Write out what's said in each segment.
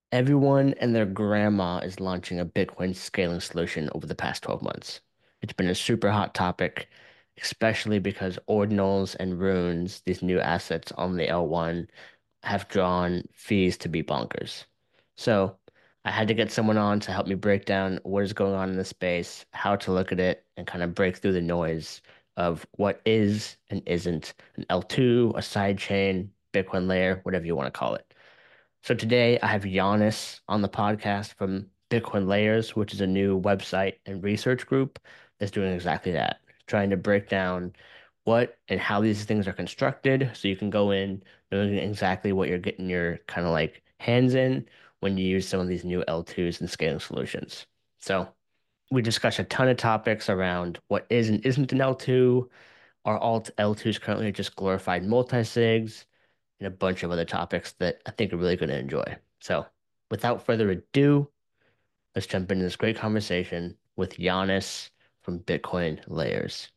Everyone and their grandma is launching a Bitcoin scaling solution over the past 12 months. It's been a super hot topic, especially because ordinals and runes, these new assets on the L1, have drawn fees to be bonkers. So I had to get someone on to help me break down what is going on in the space, how to look at it, and kind of break through the noise of what is and isn't an L2, a sidechain, Bitcoin layer, whatever you want to call it. So today I have Giannis on the podcast from Bitcoin Layers, which is a new website and research group that's doing exactly that, trying to break down what and how these things are constructed so you can go in knowing exactly what you're getting your kind of like hands in when you use some of these new L2s and scaling solutions. So we discuss a ton of topics around what is and isn't an L2. Are all L2s currently just glorified multi-sigs? And a bunch of other topics that I think you're really going to enjoy. So, without further ado, let's jump into this great conversation with Giannis from Bitcoin Layers.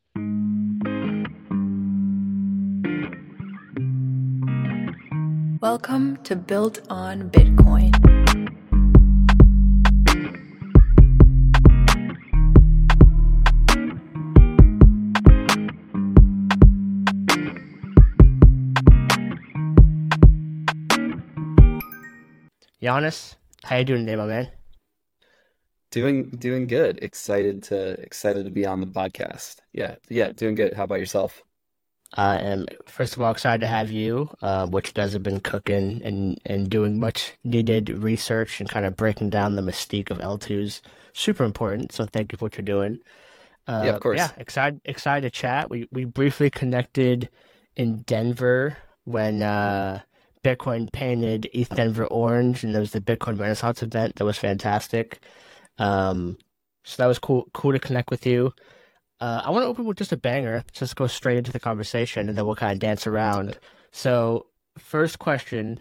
Welcome to Built on Bitcoin. Giannis, how you doing today, my man? Doing good. Excited to be on the podcast. Yeah, doing good. How about yourself? I am, first of all, excited to have you, which you guys have been cooking and doing much needed research and kind of breaking down the mystique of L2s. Super important. So, thank you for what you're doing. Yeah, of Yeah, course. excited to chat. We briefly connected in Denver when Bitcoin painted East Denver orange, and there was the Bitcoin Renaissance event that was fantastic. Um, so that was cool to connect with you. I want to open with just a banger. Just go straight into the conversation, and then we'll kind of dance Let's around. So, first question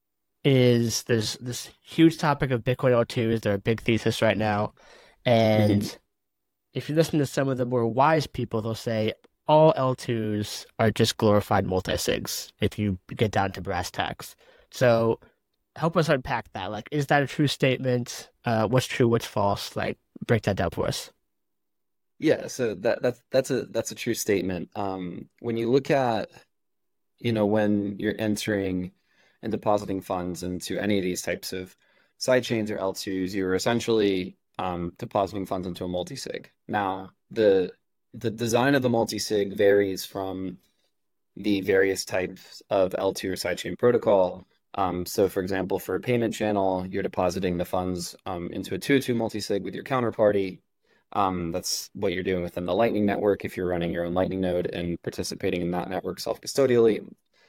is: there's this huge topic of Bitcoin L2s. They're a big thesis right now, hmm and if you listen to some of the more wise people, they'll say all L2s are just glorified multisigs if you get down to brass tacks. So help us unpack that. Like, is that a true statement? What's true, what's false? Like, break that down for us. Yeah, so that's a true statement. When you look at, when you're entering and depositing funds into any of these types of side chains or L2s, you're essentially depositing funds into a multi-sig. Now, the design of the multi-sig varies from the various types of L2 or sidechain protocol. So, for example, for a payment channel, you're depositing the funds into a 2 to 2 multisig with your counterparty. That's what you're doing within the Lightning Network if you're running your own Lightning node and participating in that network self-custodially.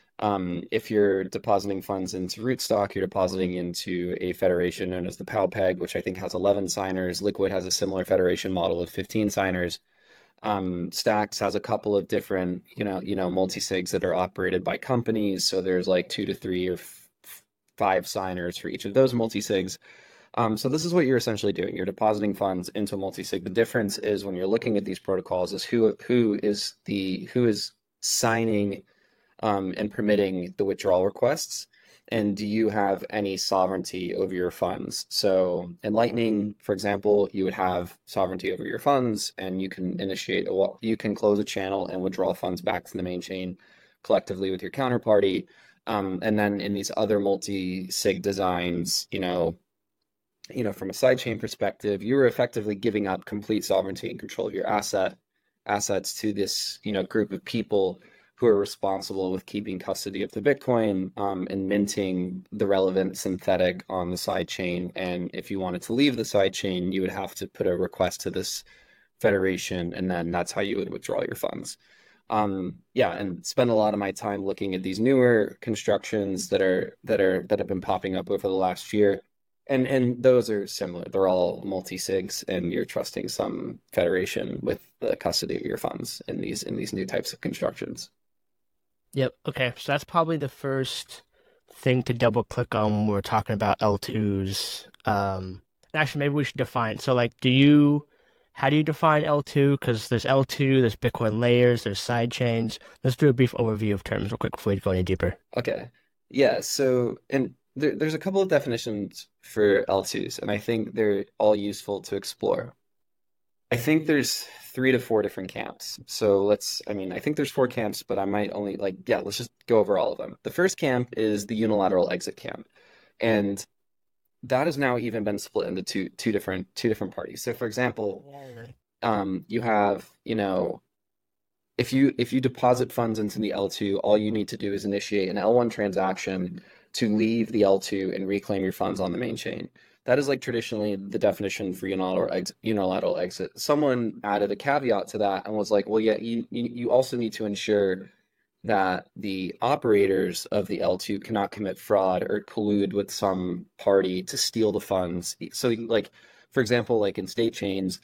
If you're depositing funds into Rootstock, you're depositing into a federation known as the PowPeg, which I think has 11 signers. Liquid has a similar federation model of 15 signers. Stacks has a couple of different, multi-sigs that are operated by companies. So there's like 2 to 3 or five signers for each of those multi-sigs. So this is what you're essentially doing. You're depositing funds into a multi-sig. The difference is when you're looking at these protocols is who is signing and permitting the withdrawal requests? And do you have any sovereignty over your funds? So in Lightning, for example, you would have sovereignty over your funds, and you can close a channel and withdraw funds back to the main chain collectively with your counterparty. And then in these other multi-sig designs, from a sidechain perspective, you were effectively giving up complete sovereignty and control of your assets to this, group of people who are responsible with keeping custody of the Bitcoin and minting the relevant synthetic on the sidechain. And if you wanted to leave the sidechain, you would have to put a request to this federation, and then that's how you would withdraw your funds. Yeah, and spend a lot of my time looking at these newer constructions that have been popping up over the last year. And those are similar. They're all multi-sigs, and you're trusting some federation with the custody of your funds in these new types of constructions. Yep. Okay. So that's probably the first thing to double click on when we're talking about L2s. Actually, maybe we should define. So, like, how do you define L2? Because there's L2, there's Bitcoin layers, there's side chains. Let's do a brief overview of terms real quick before we go any deeper. Okay. Yeah, so and there's a couple of definitions for L2s, and I think they're all useful to explore. I think there's 3 to 4 different camps. So I mean, I think there's 4 camps, but I might only like, yeah, let's just go over all of them. The first camp is the unilateral exit camp. And that has now even been split into two different parties. So for example, you have, if you deposit funds into the L2, all you need to do is initiate an L1 transaction to leave the L2 and reclaim your funds on the main chain. That is like traditionally the definition for unilateral exit. Someone added a caveat to that and was like, well, yeah, you also need to ensure that the operators of the L2 cannot commit fraud or collude with some party to steal the funds. So like, for example, like in state chains,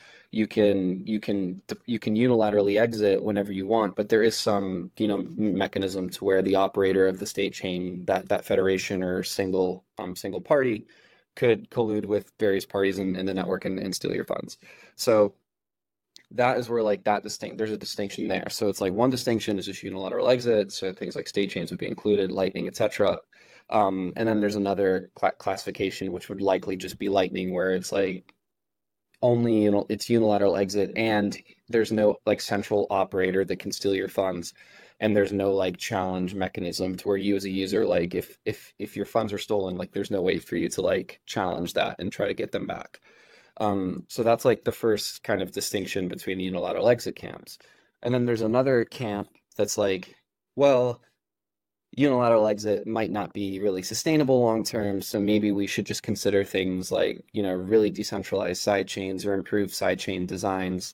you can unilaterally exit whenever you want, but there is some, mechanism to where the operator of the state chain, that federation or single party could collude with various parties in the network and steal your funds. So that is where like there's a distinction there. So it's like one distinction is just unilateral exit. So things like state chains would be included, Lightning, etc. And then there's another classification, which would likely just be Lightning, where it's like only, it's unilateral exit and there's no like central operator that can steal your funds. And there's no like challenge mechanism to where you as a user, like if your funds are stolen, like there's no way for you to like challenge that and try to get them back. So that's like the first kind of distinction between the unilateral exit camps. And then there's another camp that's like, well, unilateral exit might not be really sustainable long term, so maybe we should just consider things like, really decentralized side chains or improved side chain designs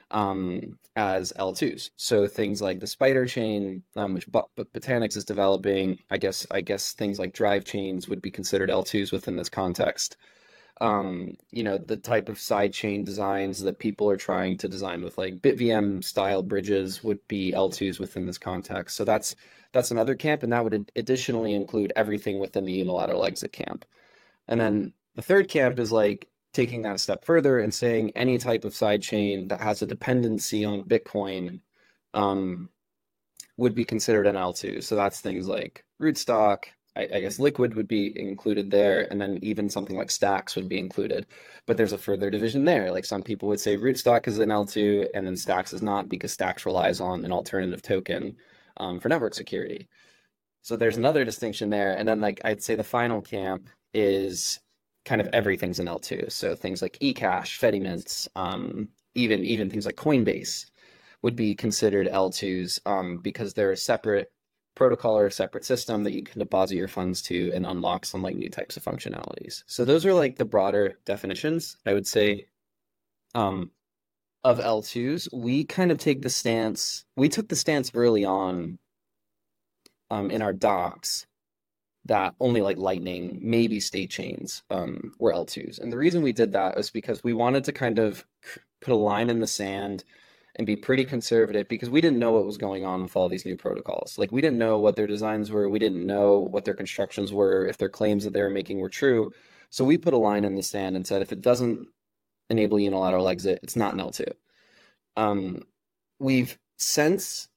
as L2s. So things like the Spider chain, which Botanix is developing, I guess things like drive chains would be considered L2s within this context. The type of side chain designs that people are trying to design with like BitVM style bridges would be L2s within this context. So that's another camp, and that would additionally include everything within the unilateral exit camp. And then the third camp is like taking that a step further and saying any type of side chain that has a dependency on Bitcoin would be considered an L2. So that's things like Rootstock, I guess Liquid would be included there, and then even something like Stacks would be included. But there's a further division there. Like some people would say Rootstock is an L2, and then Stacks is not because Stacks relies on an alternative token for network security. So there's another distinction there. And then like I'd say the final camp is kind of everything's an L2. So things like eCash, Fedimints, even things like Coinbase would be considered L2s because they're a separate protocol or a separate system that you can deposit your funds to and unlock some like new types of functionalities. So those are like the broader definitions, I would say, of L2s. We kind of took the stance early on in our docs that only like Lightning, maybe state chains were L2s. And the reason we did that was because we wanted to kind of put a line in the sand and be pretty conservative because we didn't know what was going on with all these new protocols. Like we didn't know what their designs were. We didn't know what their constructions were, if their claims that they were making were true. So we put a line in the sand and said, if it doesn't enable unilateral exit, it's not an L2. We've since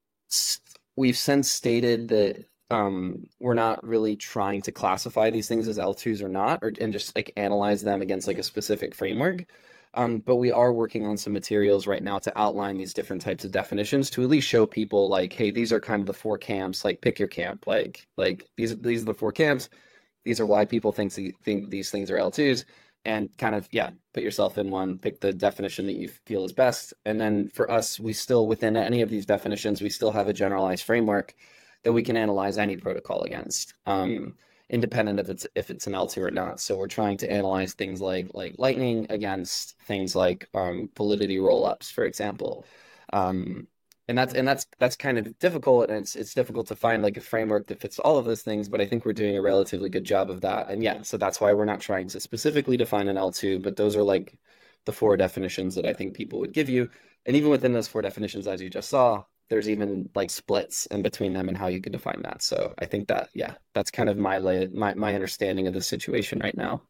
stated that we're not really trying to classify these things as L2s or not, and just like analyze them against like a specific framework. But we are working on some materials right now to outline these different types of definitions to at least show people like, hey, these are kind of the 4 camps, like pick your camp, like these are the 4 camps. These are why people think these things are L2s, and kind of, yeah, put yourself in one, pick the definition that you feel is best. And then for us, we still, within any of these definitions, we still have a generalized framework that we can analyze any protocol against. Independent of if it's an L2 or not. So we're trying to analyze things like Lightning against things like validity rollups, for example. And that's kind of difficult, and it's difficult to find like a framework that fits all of those things, but I think we're doing a relatively good job of that. And yeah, so that's why we're not trying to specifically define an L2, but those are like the 4 definitions that I think people would give you. And even within those 4 definitions, as you just saw, there's even like splits in between them and how you could define that. So I think that, yeah, that's kind of my understanding of the situation right now.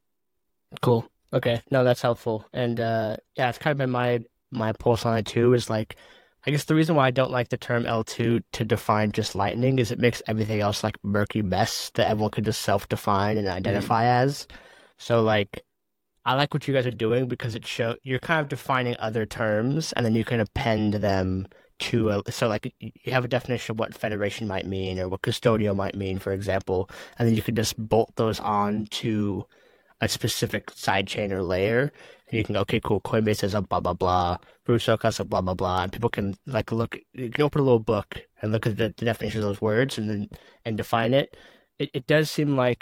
Cool. Okay. No, that's helpful. And yeah, it's kind of been my pulse on it too, is like I guess the reason why I don't like the term L2 to define just Lightning is it makes everything else like murky mess that everyone can just self-define and Mhm. identify as. So like I like what you guys are doing because it show you're kind of defining other terms and then you can append them to a so like you have a definition of what federation might mean or what custodial might mean, for example, and then you can just bolt those on to a specific sidechain or layer. And you can go, okay, cool, Coinbase has a blah blah blah, Rootstock has a blah blah blah, and people can like look you can open a little book and look at the definition of those words and then and define it. It does seem like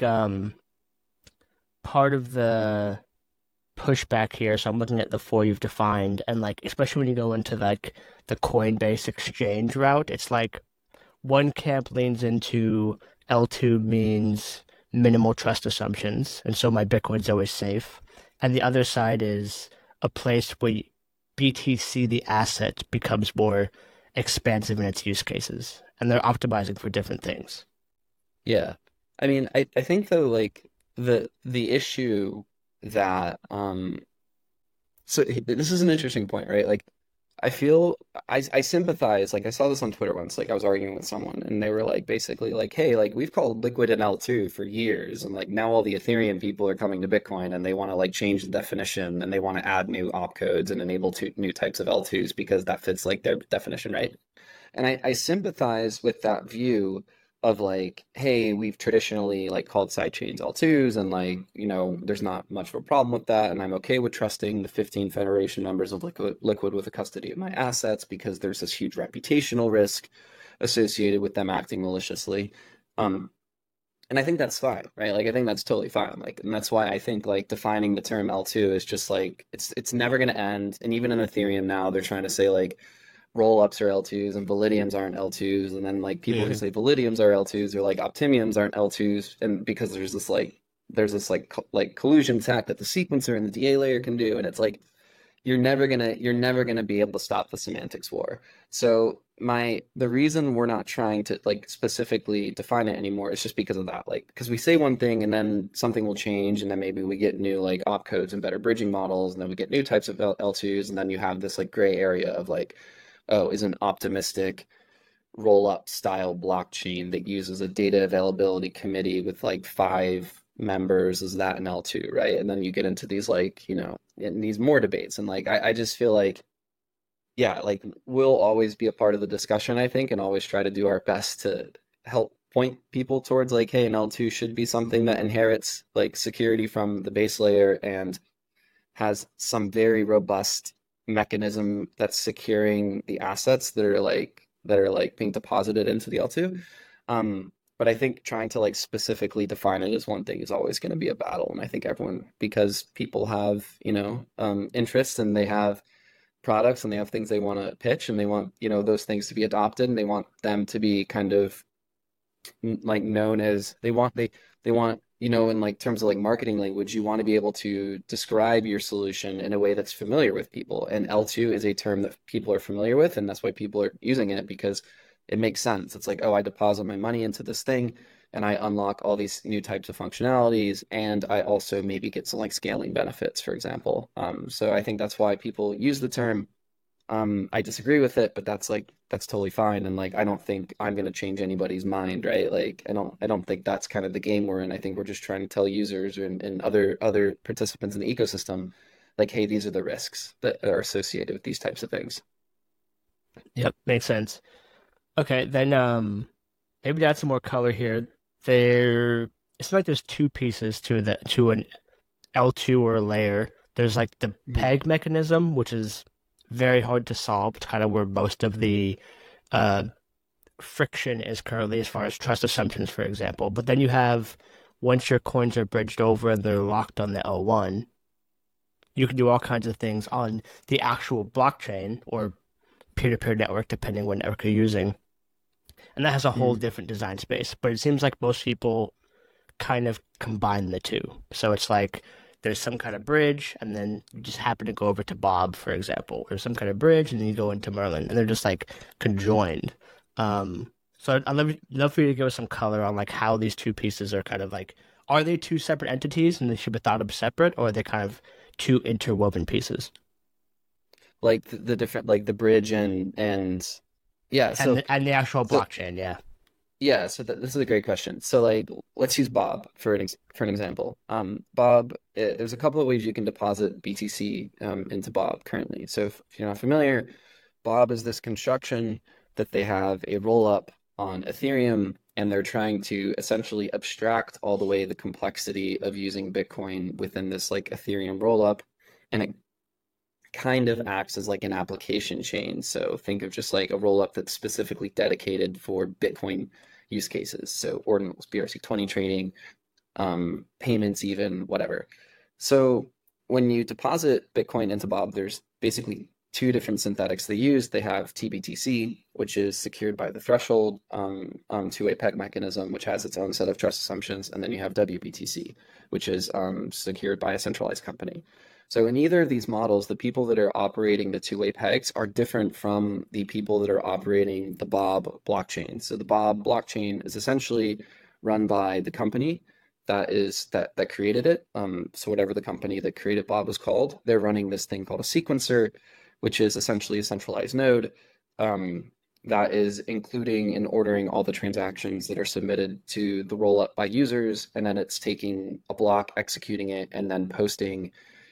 part of the pushback here. So I'm looking at the four you've defined, and like especially when you go into like the Coinbase exchange route, it's like one camp leans into L2 means minimal trust assumptions, and so my Bitcoin's always safe. And the other side is a place where BTC, the asset, becomes more expansive in its use cases, and they're optimizing for different things. Yeah. I mean, I think though, like the issue that so this is an interesting point, right? Like I feel I sympathize. Like I saw this on Twitter once. Like I was arguing with someone, and they were like basically like, "Hey, like we've called Liquid an L2 for years, and like now all the Ethereum people are coming to Bitcoin, and they want to like change the definition, and they want to add new opcodes and enable new types of L2s because that fits like their definition, right?" And I sympathize with that view of like, hey, we've traditionally like called sidechains L2s and like, there's not much of a problem with that. And I'm okay with trusting the 15 Federation members of Liquid with the custody of my assets because there's this huge reputational risk associated with them acting maliciously. Um, and I think that's fine, right? Like I think that's totally fine. Like, and that's why I think like defining the term L2 is just like it's never gonna end. And even in Ethereum now, they're trying to say like roll-ups are L2s and Validiums aren't L2s, and then like people who Mm-hmm. say Validiums are L2s or like Optimiums aren't L2s, and because there's this like collusion attack that the sequencer and the DA layer can do, and it's like you're never gonna be able to stop the semantics war. So the reason we're not trying to like specifically define it anymore is just because of that. Like because we say one thing and then something will change and then maybe we get new like opcodes and better bridging models and then we get new types of L2s and then you have this like gray area of like, oh, is an optimistic roll-up style blockchain that uses a data availability committee with like five members, is that an L2, right? And then you get into these like, in these more debates. And like I just feel like, yeah, like we'll always be a part of the discussion, I think, and always try to do our best to help point people towards like, hey, an L2 should be something that inherits like security from the base layer and has some very robust mechanism that's securing the assets that are like being deposited into the L2. But I think trying to like specifically define it as one thing is always going to be a battle. And I think everyone, because people have, interests and they have products and they have things they want to pitch and they want, those things to be adopted and they want them to be kind of like known as they want in like terms of like marketing language, you want to be able to describe your solution in a way that's familiar with people, and L2 is a term that people are familiar with, and that's why people are using it because it makes sense. It's like, oh, I deposit my money into this thing and I unlock all these new types of functionalities and I also maybe get some like scaling benefits, for example. So I think that's why people use the term. I disagree with it, but that's totally fine. And like, I don't think I'm going to change anybody's mind, right? Like, I don't think that's kind of the game we're in. I think we're just trying to tell users and other participants in the ecosystem, like, hey, these are the risks that are associated with these types of things. Yep, makes sense. Okay, then maybe to add some more color here. There it's like there's two pieces to an L2 or a layer. There's like the Mhm. peg mechanism, which is very hard to solve. It's kind of where most of the uh friction is currently as far as trust assumptions, for example. But then you have once your coins are bridged over and they're locked on the L1, you can do all kinds of things on the actual blockchain or peer-to-peer network, depending what network you're using. And that has a whole Mhm. different design space. But it seems like most people kind of combine the two. So it's like there's some kind of bridge, and then you just happen to go over to Bob, for example. There's some kind of bridge, and then you go into Merlin, and they're just like conjoined. So I'd love for you to give us some color on like how these two pieces are kind of like, are they two separate entities and they should be thought of separate, or are they kind of two interwoven pieces? like the different like the bridge and yeah. So And the actual so blockchain, yeah. yeah, so this is a great question. So like let's use Bob for an example. Bob, there's a couple of ways you can deposit BTC into Bob currently. So if you're not familiar, Bob is this construction that they have a roll up on Ethereum, and they're trying to essentially abstract all the way the complexity of using Bitcoin within this like Ethereum roll up, and it kind of acts as like an application chain. So think of just like a roll up that's specifically dedicated for Bitcoin use cases. So ordinals, BRC20 trading, payments, even whatever. So when you deposit Bitcoin into Bob, there's basically two different synthetics they use. They have TBTC, which is secured by the threshold two-way peg mechanism, which has its own set of trust assumptions, and then you have WBTC, which is secured by a centralized company. So in either of these models, the people that are operating the two-way pegs are different from the people that are operating the Bob blockchain. So the Bob blockchain is essentially run by the company that created it. So whatever the company that created Bob was called, they're running this thing called a sequencer, which is essentially a centralized node that is including and ordering all the transactions that are submitted to the rollup by users, and then it's taking a block, executing it, and then posting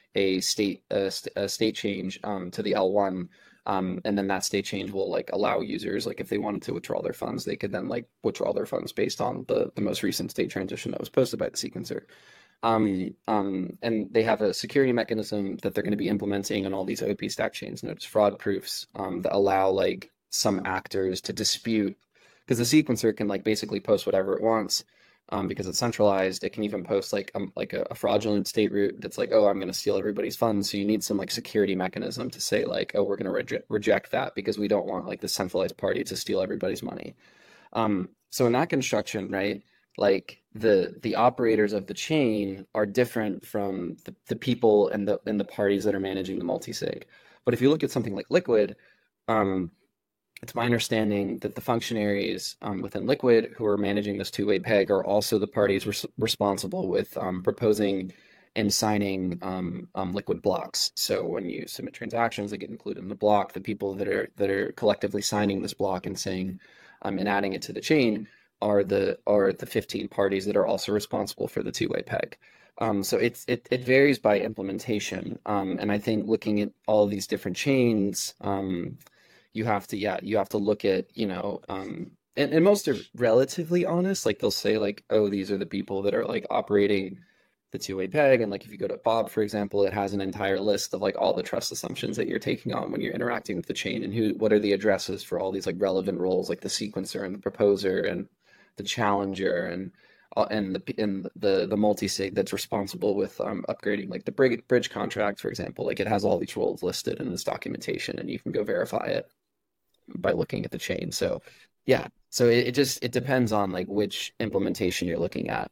a state change to the L1. And then that state change will like allow users, like if they wanted to withdraw their funds, they could then like withdraw their funds based on the most recent state transition that was posted by the sequencer. And they have a security mechanism that they're going to be implementing on all these OP stack chains, notice fraud proofs that allow like some actors to dispute, because the sequencer can like basically post whatever it wants, because it's centralized. It can even post like a fraudulent state root that's like, oh, I'm going to steal everybody's funds. So you need some like security mechanism to say like, oh, we're going to reject that because we don't want like the centralized party to steal everybody's money. So in that construction, right, like the operators of the chain are different from the people and the parties that are managing the multi-sig. But if you look at something like Liquid, um, it's my understanding that the functionaries within Liquid who are managing this two-way peg are also the parties responsible with proposing and signing Liquid blocks. So when you submit transactions that get included in the block, the people that are collectively signing this block and saying and adding it to the chain are the 15 parties that are also responsible for the two-way peg. So it varies by implementation, and I think looking at all of these different chains, you have to look at and most are relatively honest. Like they'll say like, oh, these are the people that are like operating the two-way peg, and like if you go to Bob, for example, it has an entire list of like all the trust assumptions that you're taking on when you're interacting with the chain, and what are the addresses for all these like relevant roles, like the sequencer and the proposer and the challenger and the multi-sig that's responsible with upgrading like the bridge contract, for example. Like it has all these roles listed in this documentation, and you can go verify it by looking at the chain. So yeah, so it depends on like which implementation you're looking at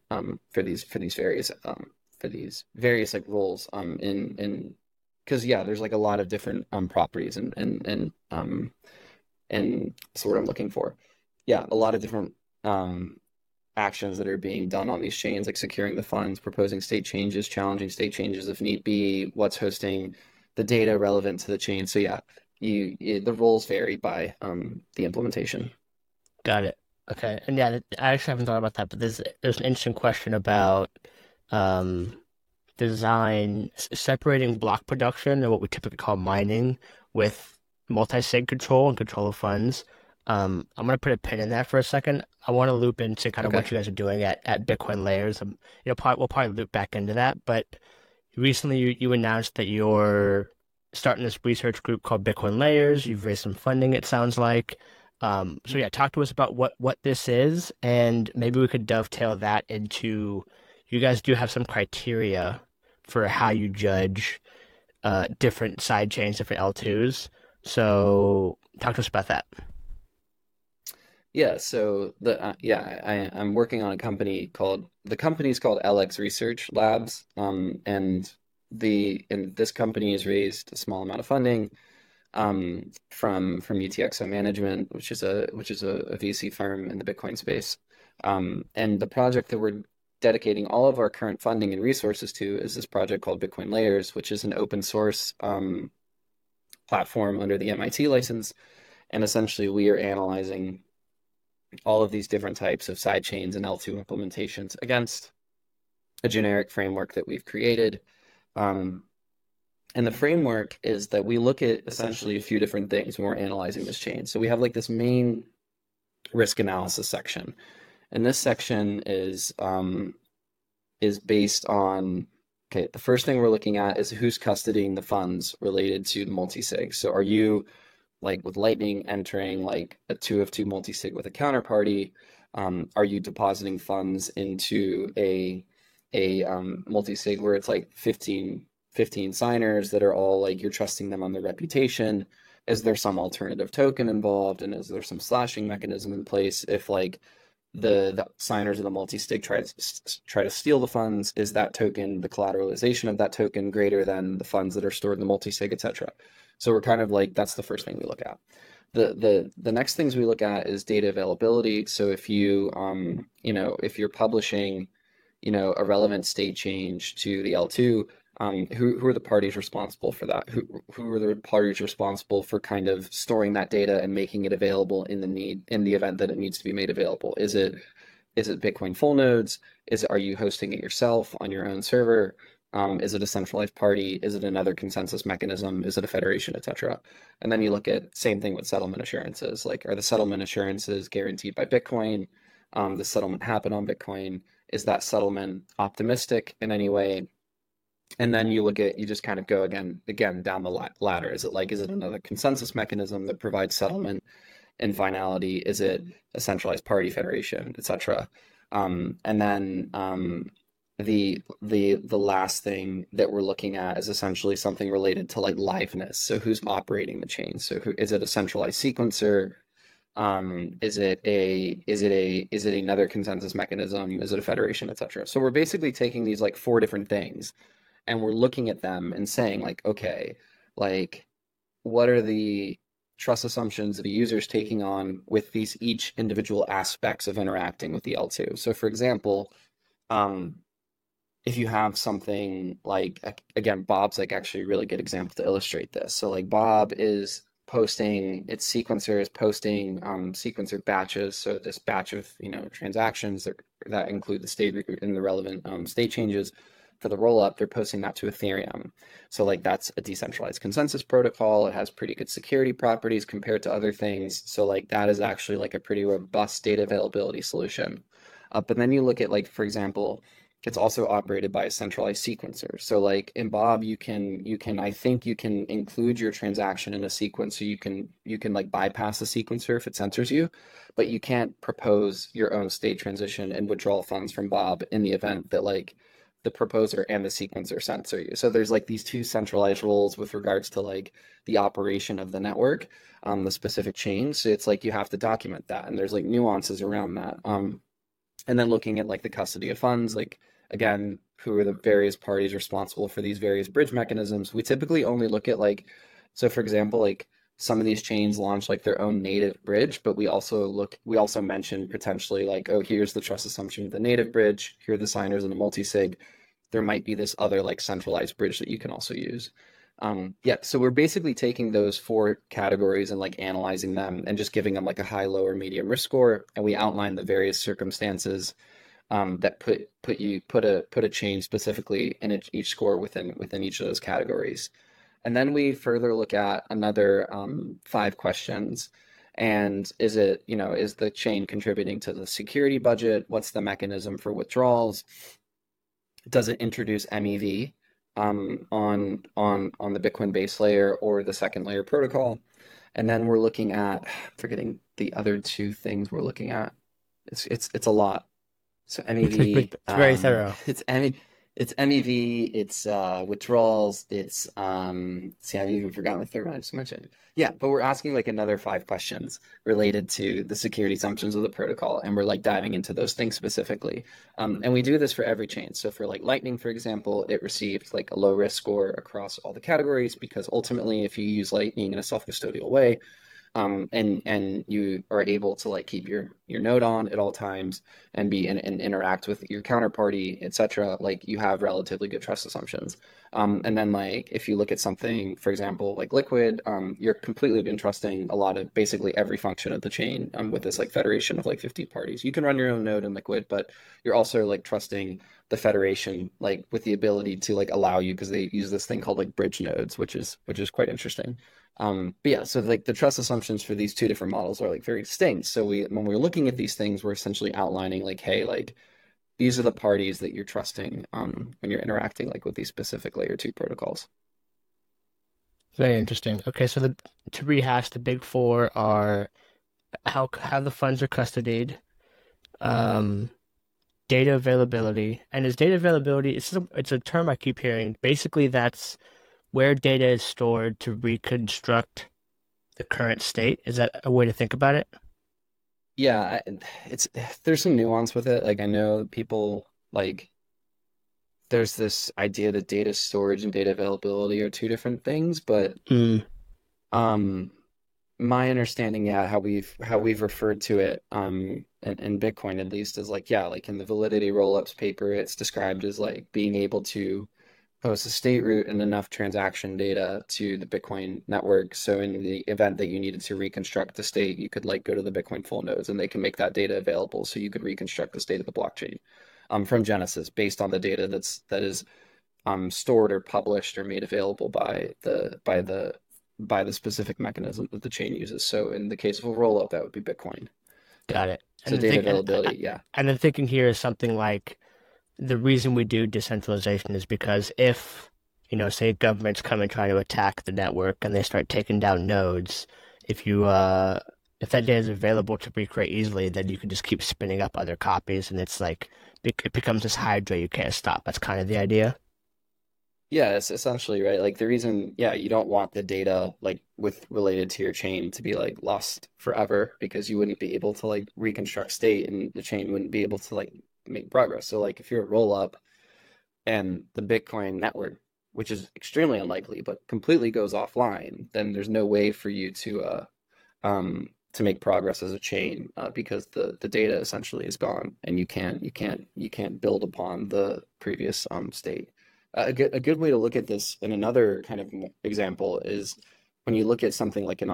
for these various like roles in because yeah, there's like a lot of different properties and that's what I'm looking for. Yeah, a lot of different um actions that are being done on these chains, like securing the funds, proposing state changes, challenging state changes if need be, what's hosting the data relevant to the chain. So yeah, the roles vary by the implementation. Got it. Okay. And yeah, I actually haven't thought about that, but there's an interesting question about um design separating block production and what we typically call mining with multi-sig control and control of funds. I'm gonna put a pin in that for a second. I want to loop into kind of Okay. what you guys are doing at Bitcoin Layers. We'll probably loop back into that. But recently, you announced that you're starting this research group called Bitcoin Layers. You've raised some funding, it sounds like. So yeah, talk to us about what this is, and maybe we could dovetail that into you guys do have some criteria for how you judge different side chains, different L2s. So talk to us about that. Yeah, so I'm working on a company called the company's called LX Research Labs, and this company has raised a small amount of funding from UTXO Management, which is a VC firm in the Bitcoin space. And the project that we're dedicating all of our current funding and resources to is this project called Bitcoin Layers, which is an open source platform under the MIT license. And essentially, we are analyzing all of these different types of side chains and L2 implementations against a generic framework that we've created. Um, and the framework is that we look at essentially a few different things when we're analyzing this chain. So we have like this main risk analysis section. And this section is based on, okay, the first thing we're looking at is who's custodying the funds related to the multi-sig. So are you like with Lightning entering like a 2 of 2 multi-sig with a counterparty? Are you depositing funds into a multi-sig where it's like 15 signers that are all like you're trusting them on their reputation? Is there some alternative token involved? And is there some slashing mechanism in place if like the signers of the multi-sig try to steal the funds? Is that token, the collateralization of that token, greater than the funds that are stored in the multi-sig, etc.? So we're kind of like, that's the first thing we look at. The next things we look at is data availability. So if you if you're publishing a relevant state change to the L2, who are the parties responsible for that? Who are the parties responsible for kind of storing that data and making it available in the event that it needs to be made available? Is it Bitcoin full nodes? Are you hosting it yourself on your own server? Is it a centralized party? Is it another consensus mechanism? Is it a federation, etc.? And then you look at same thing with settlement assurances. Like, are the settlement assurances guaranteed by Bitcoin? The settlement happen on Bitcoin? Is that settlement optimistic in any way? And then you just kind of go again down the ladder. Is it another consensus mechanism that provides settlement and finality? Is it a centralized party federation, etc.? And then the last thing that we're looking at is essentially something related to like liveness. So who's operating the chain? So is it a centralized sequencer? Is it another consensus mechanism? Is it a federation, etc.? So we're basically taking these like 4 different things and we're looking at them and saying like, okay, like what are the trust assumptions that a user is taking on with these each individual aspects of interacting with the L2? So for example, if you have something like, again, Bob's like actually a really good example to illustrate this. So like Bob is posting, its sequencer is posting sequencer batches. So this batch of transactions that include the state and the relevant state changes for the rollup, they're posting that to Ethereum. So like that's a decentralized consensus protocol. It has pretty good security properties compared to other things. So like that is actually like a pretty robust data availability solution. But then you look at like, for example, it's also operated by a centralized sequencer. So like in Bob, I think you can include your transaction in a sequence. So you can like bypass the sequencer if it censors you, but you can't propose your own state transition and withdraw funds from Bob in the event that like the proposer and the sequencer censor you. So there's like these 2 centralized rules with regards to like the operation of the network, the specific chain. So it's like you have to document that, and there's like nuances around that. And then looking at like the custody of funds, like again, who are the various parties responsible for these various bridge mechanisms? We typically only look at like, so for example, like some of these chains launch like their own native bridge, but we also mention potentially like, oh, here's the trust assumption of the native bridge, here are the signers in the multi-sig. There might be this other like centralized bridge that you can also use. So we're basically taking those 4 categories and like analyzing them and just giving them like a high, low, or medium risk score, and we outline the various circumstances that put a chain specifically in each score within each of those categories. And then we further look at another 5 questions. And is the chain contributing to the security budget? What's the mechanism for withdrawals? Does it introduce MEV on the Bitcoin base layer or the second layer protocol? And then we're looking at, forgetting the other 2 things we're looking at. It's a lot. So MEV, It's very thorough. it's MEV, it's withdrawals, it's see, I've even forgotten the third one I just mentioned. Yeah, but we're asking like another 5 questions related to the security assumptions of the protocol, and we're like diving into those things specifically. And we do this for every chain. So for like Lightning, for example, it received like a low risk score across all the categories, because ultimately if you use Lightning in a self-custodial way, and you are able to like keep your node on at all times and be and interact with your counterparty, etc. Like you have relatively good trust assumptions. And then like if you look at something, for example, like Liquid, you're completely been trusting a lot of basically every function of the chain with this like federation of like 50 parties. You can run your own node in Liquid, but you're also like trusting the federation like with the ability to like allow you because they use this thing called like bridge nodes, which is quite interesting. But yeah, so like the trust assumptions for these two different models are like very distinct. So we when we're looking at these things, we're essentially outlining like, hey, like these are the parties that you're trusting when you're interacting like with these specific layer two protocols. Very interesting. Okay, so to rehash, the big four are how the funds are custodied, um, data availability, and is data availability, it's a term I keep hearing. Basically, that's where data is stored to reconstruct the current state. Is that a way to think about it? Yeah, it's there's some nuance with it. Like I know people like there's this idea that data storage and data availability are two different things, but Mm, um my understanding, yeah, how we've referred to it, in Bitcoin at least is like, yeah, like in the validity rollups paper, it's described as like being able to post a state root and enough transaction data to the Bitcoin network. So in the event that you needed to reconstruct the state, you could like go to the Bitcoin full nodes and they can make that data available. So you could reconstruct the state of the blockchain, from Genesis based on the data that is stored or published or made available by the specific mechanism that the chain uses. So in the case of a rollup, that would be Bitcoin. got it. So data availability, yeah. And then thinking here is something like the reason we do decentralization is because if, say governments come and try to attack the network and they start taking down nodes, if you if that data is available to recreate easily, then you can just keep spinning up other copies, and it's like it becomes this hydra you can't stop. That's kind of the idea. Yeah, it's essentially right. Like the reason, yeah, you don't want the data like with related to your chain to be like lost forever because you wouldn't be able to like reconstruct state and the chain wouldn't be able to like make progress. So like if you're a roll up and the Bitcoin network, which is extremely unlikely, but completely goes offline, then there's no way for you to make progress as a chain because the data essentially is gone and you can't build upon the previous state. A good way to look at this in another kind of example is when you look at something like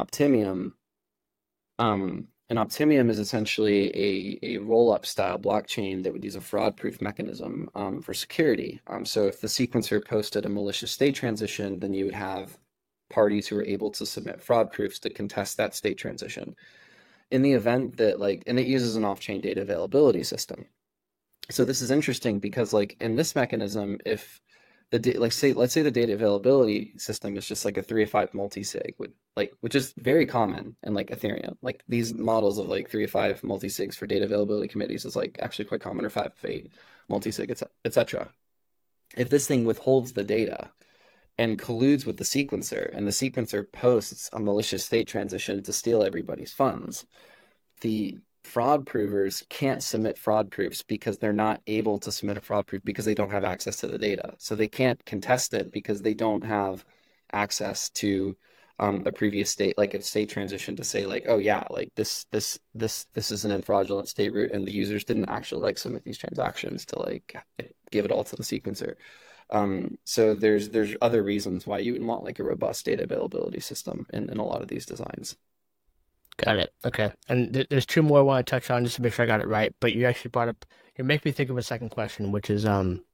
an Optimium is essentially a roll-up style blockchain that would use a fraud-proof mechanism for security. So if the sequencer posted a malicious state transition, then you would have parties who are able to submit fraud proofs to contest that state transition. In the event that like, and it uses an off-chain data availability system. So this is interesting because like in this mechanism, if like say let's say the data availability system is just like a 3 of 5 multi-sig with like which is very common in like Ethereum. Like these models of like 3 of 5 multi-sigs for data availability committees is like actually quite common or 5 of 8 multi-sig, etc. If this thing withholds the data and colludes with the sequencer and the sequencer posts a malicious state transition to steal everybody's funds, the fraud provers can't submit fraud proofs because they're not able to submit a fraud proof because they don't have access to the data. So they can't contest it because they don't have access to a previous state, like a state transition to say like, oh yeah, like this is an fraudulent state root and the users didn't actually like submit these transactions to like give it all to the sequencer. So there's other reasons why you would want like a robust data availability system in a lot of these designs. Got it. Okay. And there's two more I want to touch on just to make sure I got it right. But you actually brought up, you make me think of a second question, which is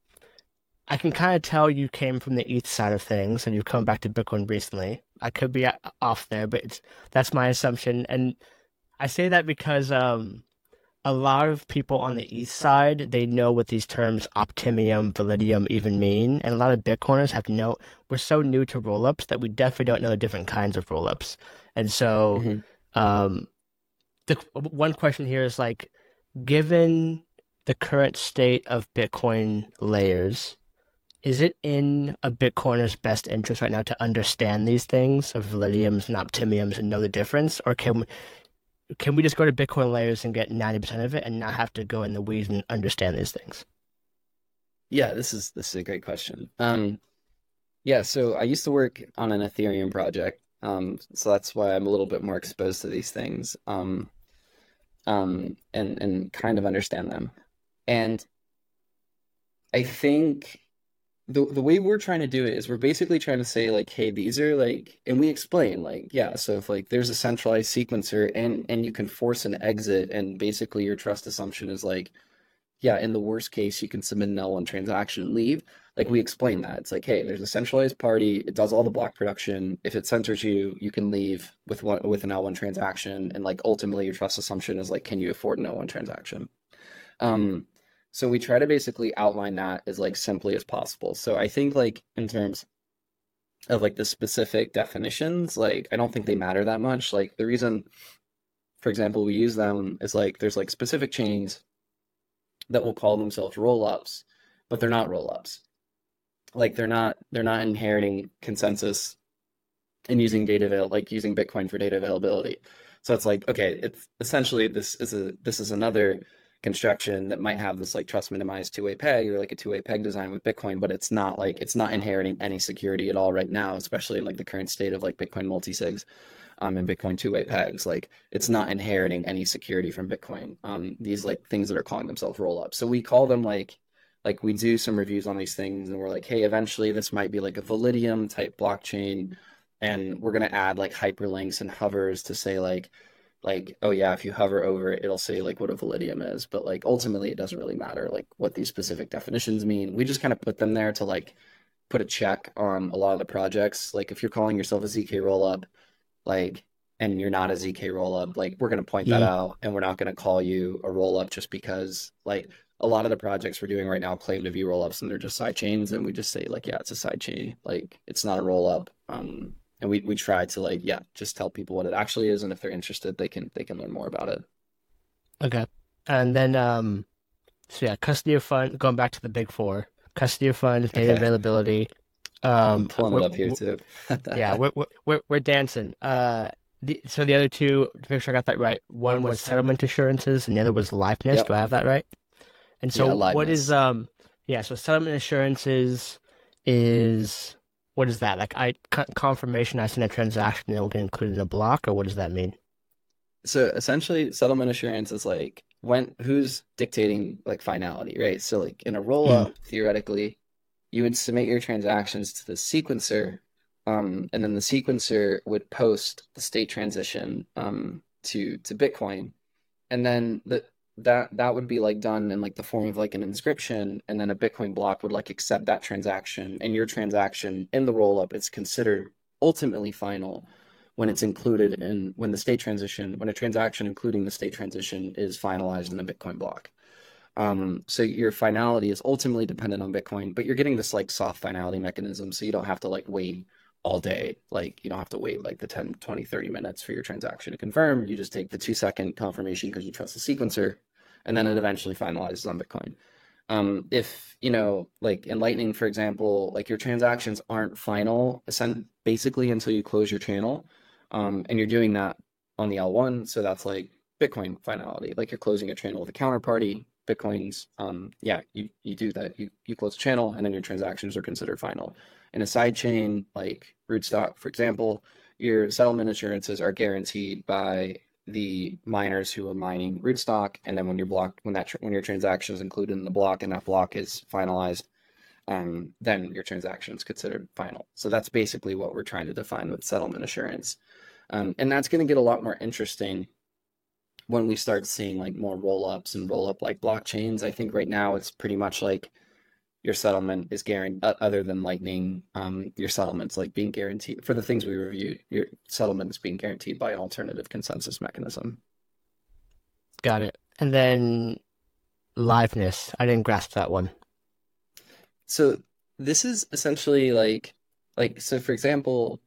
I can kind of tell you came from the ETH side of things and you've come back to Bitcoin recently. I could be off there, but that's my assumption. And I say that because a lot of people on the ETH side, they know what these terms Optimium, Validium even mean. And a lot of Bitcoiners we're so new to rollups that we definitely don't know the different kinds of rollups. And so Mhm. um, the one question here is like, given the current state of Bitcoin layers, is it in a Bitcoiner's best interest right now to understand these things of Validiums and Optimiums and know the difference, or can we just go to Bitcoin layers and get 90% of it and not have to go in the weeds and understand these things? Yeah, this is a great question. Yeah, so I used to work on an Ethereum project So that's why I'm a little bit more exposed to these things, and kind of understand them. And I think the way we're trying to do it is we're basically trying to say like, hey, these are like, and we explain like, yeah, so if like there's a centralized sequencer and you can force an exit, and basically your trust assumption is like, yeah, in the worst case, you can submit an L1 transaction and leave. Like we explain that. It's like, hey, there's a centralized party. It does all the block production. If it censors you, you can leave with an L1 transaction. And like ultimately your trust assumption is like, can you afford an L1 transaction? Um, so we try to basically outline that as like simply as possible. So I think like in terms of like the specific definitions, like I don't think they matter that much. Like the reason, for example, we use them is like there's like specific chains that will call themselves roll-ups, but they're not roll-ups. Like they're not inheriting consensus and using like using Bitcoin for data availability. So it's like, okay, it's essentially this is another construction that might have this like trust minimized two-way peg or like a two-way peg design with Bitcoin, but it's not inheriting any security at all right now, especially in like the current state of like Bitcoin multi-sigs and Bitcoin two-way pegs. Like it's not inheriting any security from Bitcoin. These like things that are calling themselves roll-ups. So we call them like we do some reviews on these things and we're like, hey, eventually this might be like a Validium type blockchain, and we're gonna add like hyperlinks and hovers to say like oh yeah, if you hover over it, it'll say like what a Validium is. But like ultimately it doesn't really matter like what these specific definitions mean. We just kind of put them there to like put a check on a lot of the projects. Like if you're calling yourself a ZK rollup, like and you're not a ZK rollup, like we're gonna point that Mm, out and we're not gonna call you a rollup just because like a lot of the projects we're doing right now claim to be rollups and they're just side chains, and we just say like yeah, it's a side chain, like it's not a rollup. And we try to like yeah, just tell people what it actually is, and if they're interested, they can learn more about it. okay. And then so yeah, custody of fund, going back to the big four, custody of funds, data Okay, availability. I'm pulling it We're, up here too. yeah, we're dancing. So the other two, to make sure I got that right, one was settlement assurances and the other was liveness. Yep. Do I have that right? And Yeah, so what is liveness. yeah, so settlement assurances is what is that? Like confirmation I sent a transaction that will get included in a block, or what does that mean? So essentially, settlement assurance is like when who's dictating like finality, right? So like in a roll Mm, up, theoretically, you would submit your transactions to the sequencer, and then the sequencer would post the state transition to Bitcoin, and then that would be like done in like the form of like an inscription, and then a Bitcoin block would like accept that transaction, and your transaction in the roll up is considered ultimately final when it's included in when a transaction including the state transition is finalized in a Bitcoin block. So your finality is ultimately dependent on Bitcoin, but you're getting this like soft finality mechanism. So you don't have to like wait all day. Like you don't have to wait like the 10, 20, 30 minutes for your transaction to confirm. You just take the 2-second confirmation because you trust the sequencer, and then it eventually finalizes on Bitcoin. If, like in Lightning, for example, like your transactions aren't final basically until you close your channel. And you're doing that on the L1. So that's like Bitcoin finality. Like you're closing a channel with a counterparty. Bitcoin's, yeah, you do that. You close the channel and then your transactions are considered final. In a side chain like Rootstock, for example, your settlement assurances are guaranteed by the miners who are mining Rootstock, and then when your transaction is included in the block and that block is finalized, then your transaction is considered final. So that's basically what we're trying to define with settlement assurance, and that's going to get a lot more interesting when we start seeing like more roll ups and roll up like blockchains. I think right now it's pretty much like your settlement is guaranteed, other than Lightning, your settlement's like being guaranteed for the things we reviewed. Your settlement is being guaranteed by an alternative consensus mechanism. got it. And then liveness. I didn't grasp that one. So this is essentially like so for example,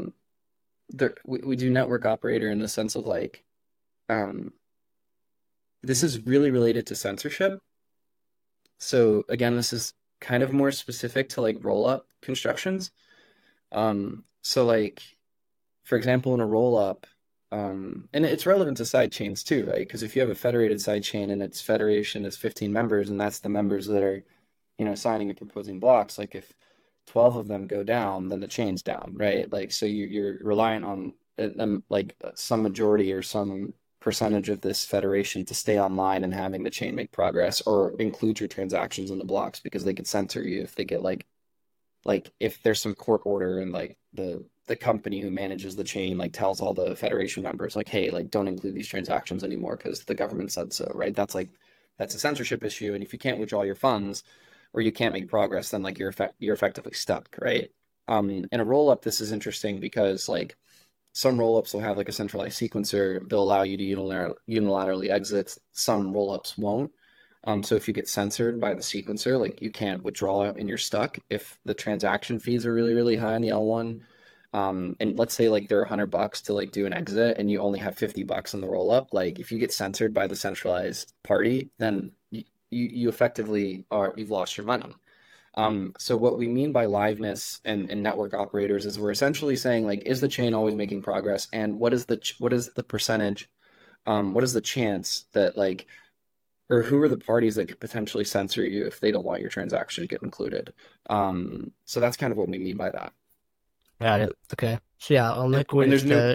we do network operator in the sense of like um, this is really related to censorship. So again, this is kind of more specific to like roll up constructions. So like for example, in a roll up, and it's relevant to side chains too, right? Because if you have a federated side chain and its federation is 15 members, and that's the members that are, signing and proposing blocks, like if 12 of them go down, then the chain's down, right? Like, so you're reliant on like some majority or some percentage of this federation to stay online and having the chain make progress or include your transactions in the blocks because they could censor you if they get like if there's some court order and like the company who manages the chain like tells all the federation members like, hey, like don't include these transactions anymore because the government said so, right? That's a censorship issue, and if you can't withdraw your funds or you can't make progress, then like you're effectively stuck, right? In a roll up, this is interesting because like some rollups will have like a centralized sequencer. They'll allow you to unilaterally exit. Some rollups won't. So if you get censored by the sequencer, like you can't withdraw and you're stuck. If the transaction fees are really, really high in the L1, and let's say like they're $100 to like do an exit and you only have $50 in the rollup, like if you get censored by the centralized party, then you effectively you've lost your money. So what we mean by liveness and network operators is we're essentially saying like, is the chain always making progress, and what is the percentage, what is the chance that like, or who are the parties that could potentially censor you if they don't want your transaction to get included? So that's kind of what we mean by that. Got it. Okay. So yeah, on Liquid, And there's no,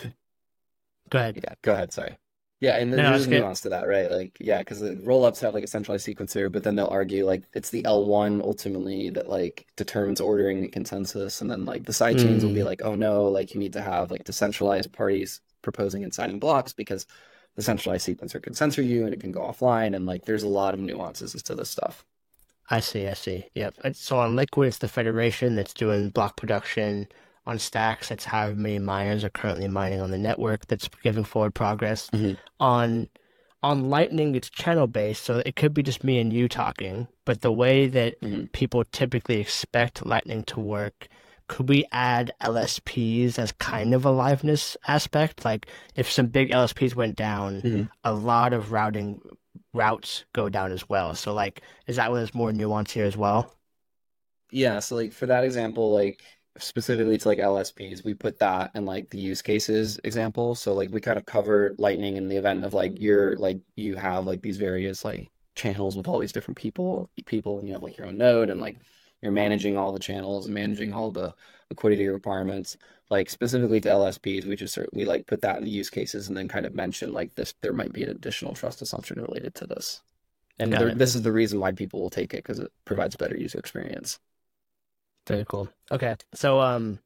go ahead. yeah, go ahead, sorry. Yeah, and No, there's it's a good. nuance to that, right? Like, yeah, because the roll-ups have like a centralized sequencer, but then they'll argue like it's the L1 ultimately that like determines ordering and consensus, and then like the side chains will be Mm, like, oh no, like you need to have like decentralized parties proposing and signing blocks because the centralized sequencer can censor you and it can go offline, and like there's a lot of nuances to this stuff. I see. I see. Yep. So on Liquid, it's the Federation that's doing block production. On Stacks, that's how many miners are currently mining on the network that's giving forward progress. Hmm. On on Lightning, it's channel based, so it could be just me and you talking. But the way that Hmm. people typically expect Lightning to work, could we add LSPs as kind of a liveness aspect? Like if some big LSPs went down, Hmm. a lot of routing routes go down as well. So like, is that where there's more nuance here as well? Yeah, so like for that example, like specifically to like LSPs, we put that in like the use cases example. So like we kind of cover Lightning in the event of like you're like you have like these various like channels with all these different people, and you have like your own node and like you're managing all the channels and managing all the liquidity requirements. Like specifically to LSPs, we like put that in the use cases and then kind of mention like this there might be an additional trust assumption related to this. And Got it. this is the reason why people will take it because it provides better user experience. Very cool. Okay. So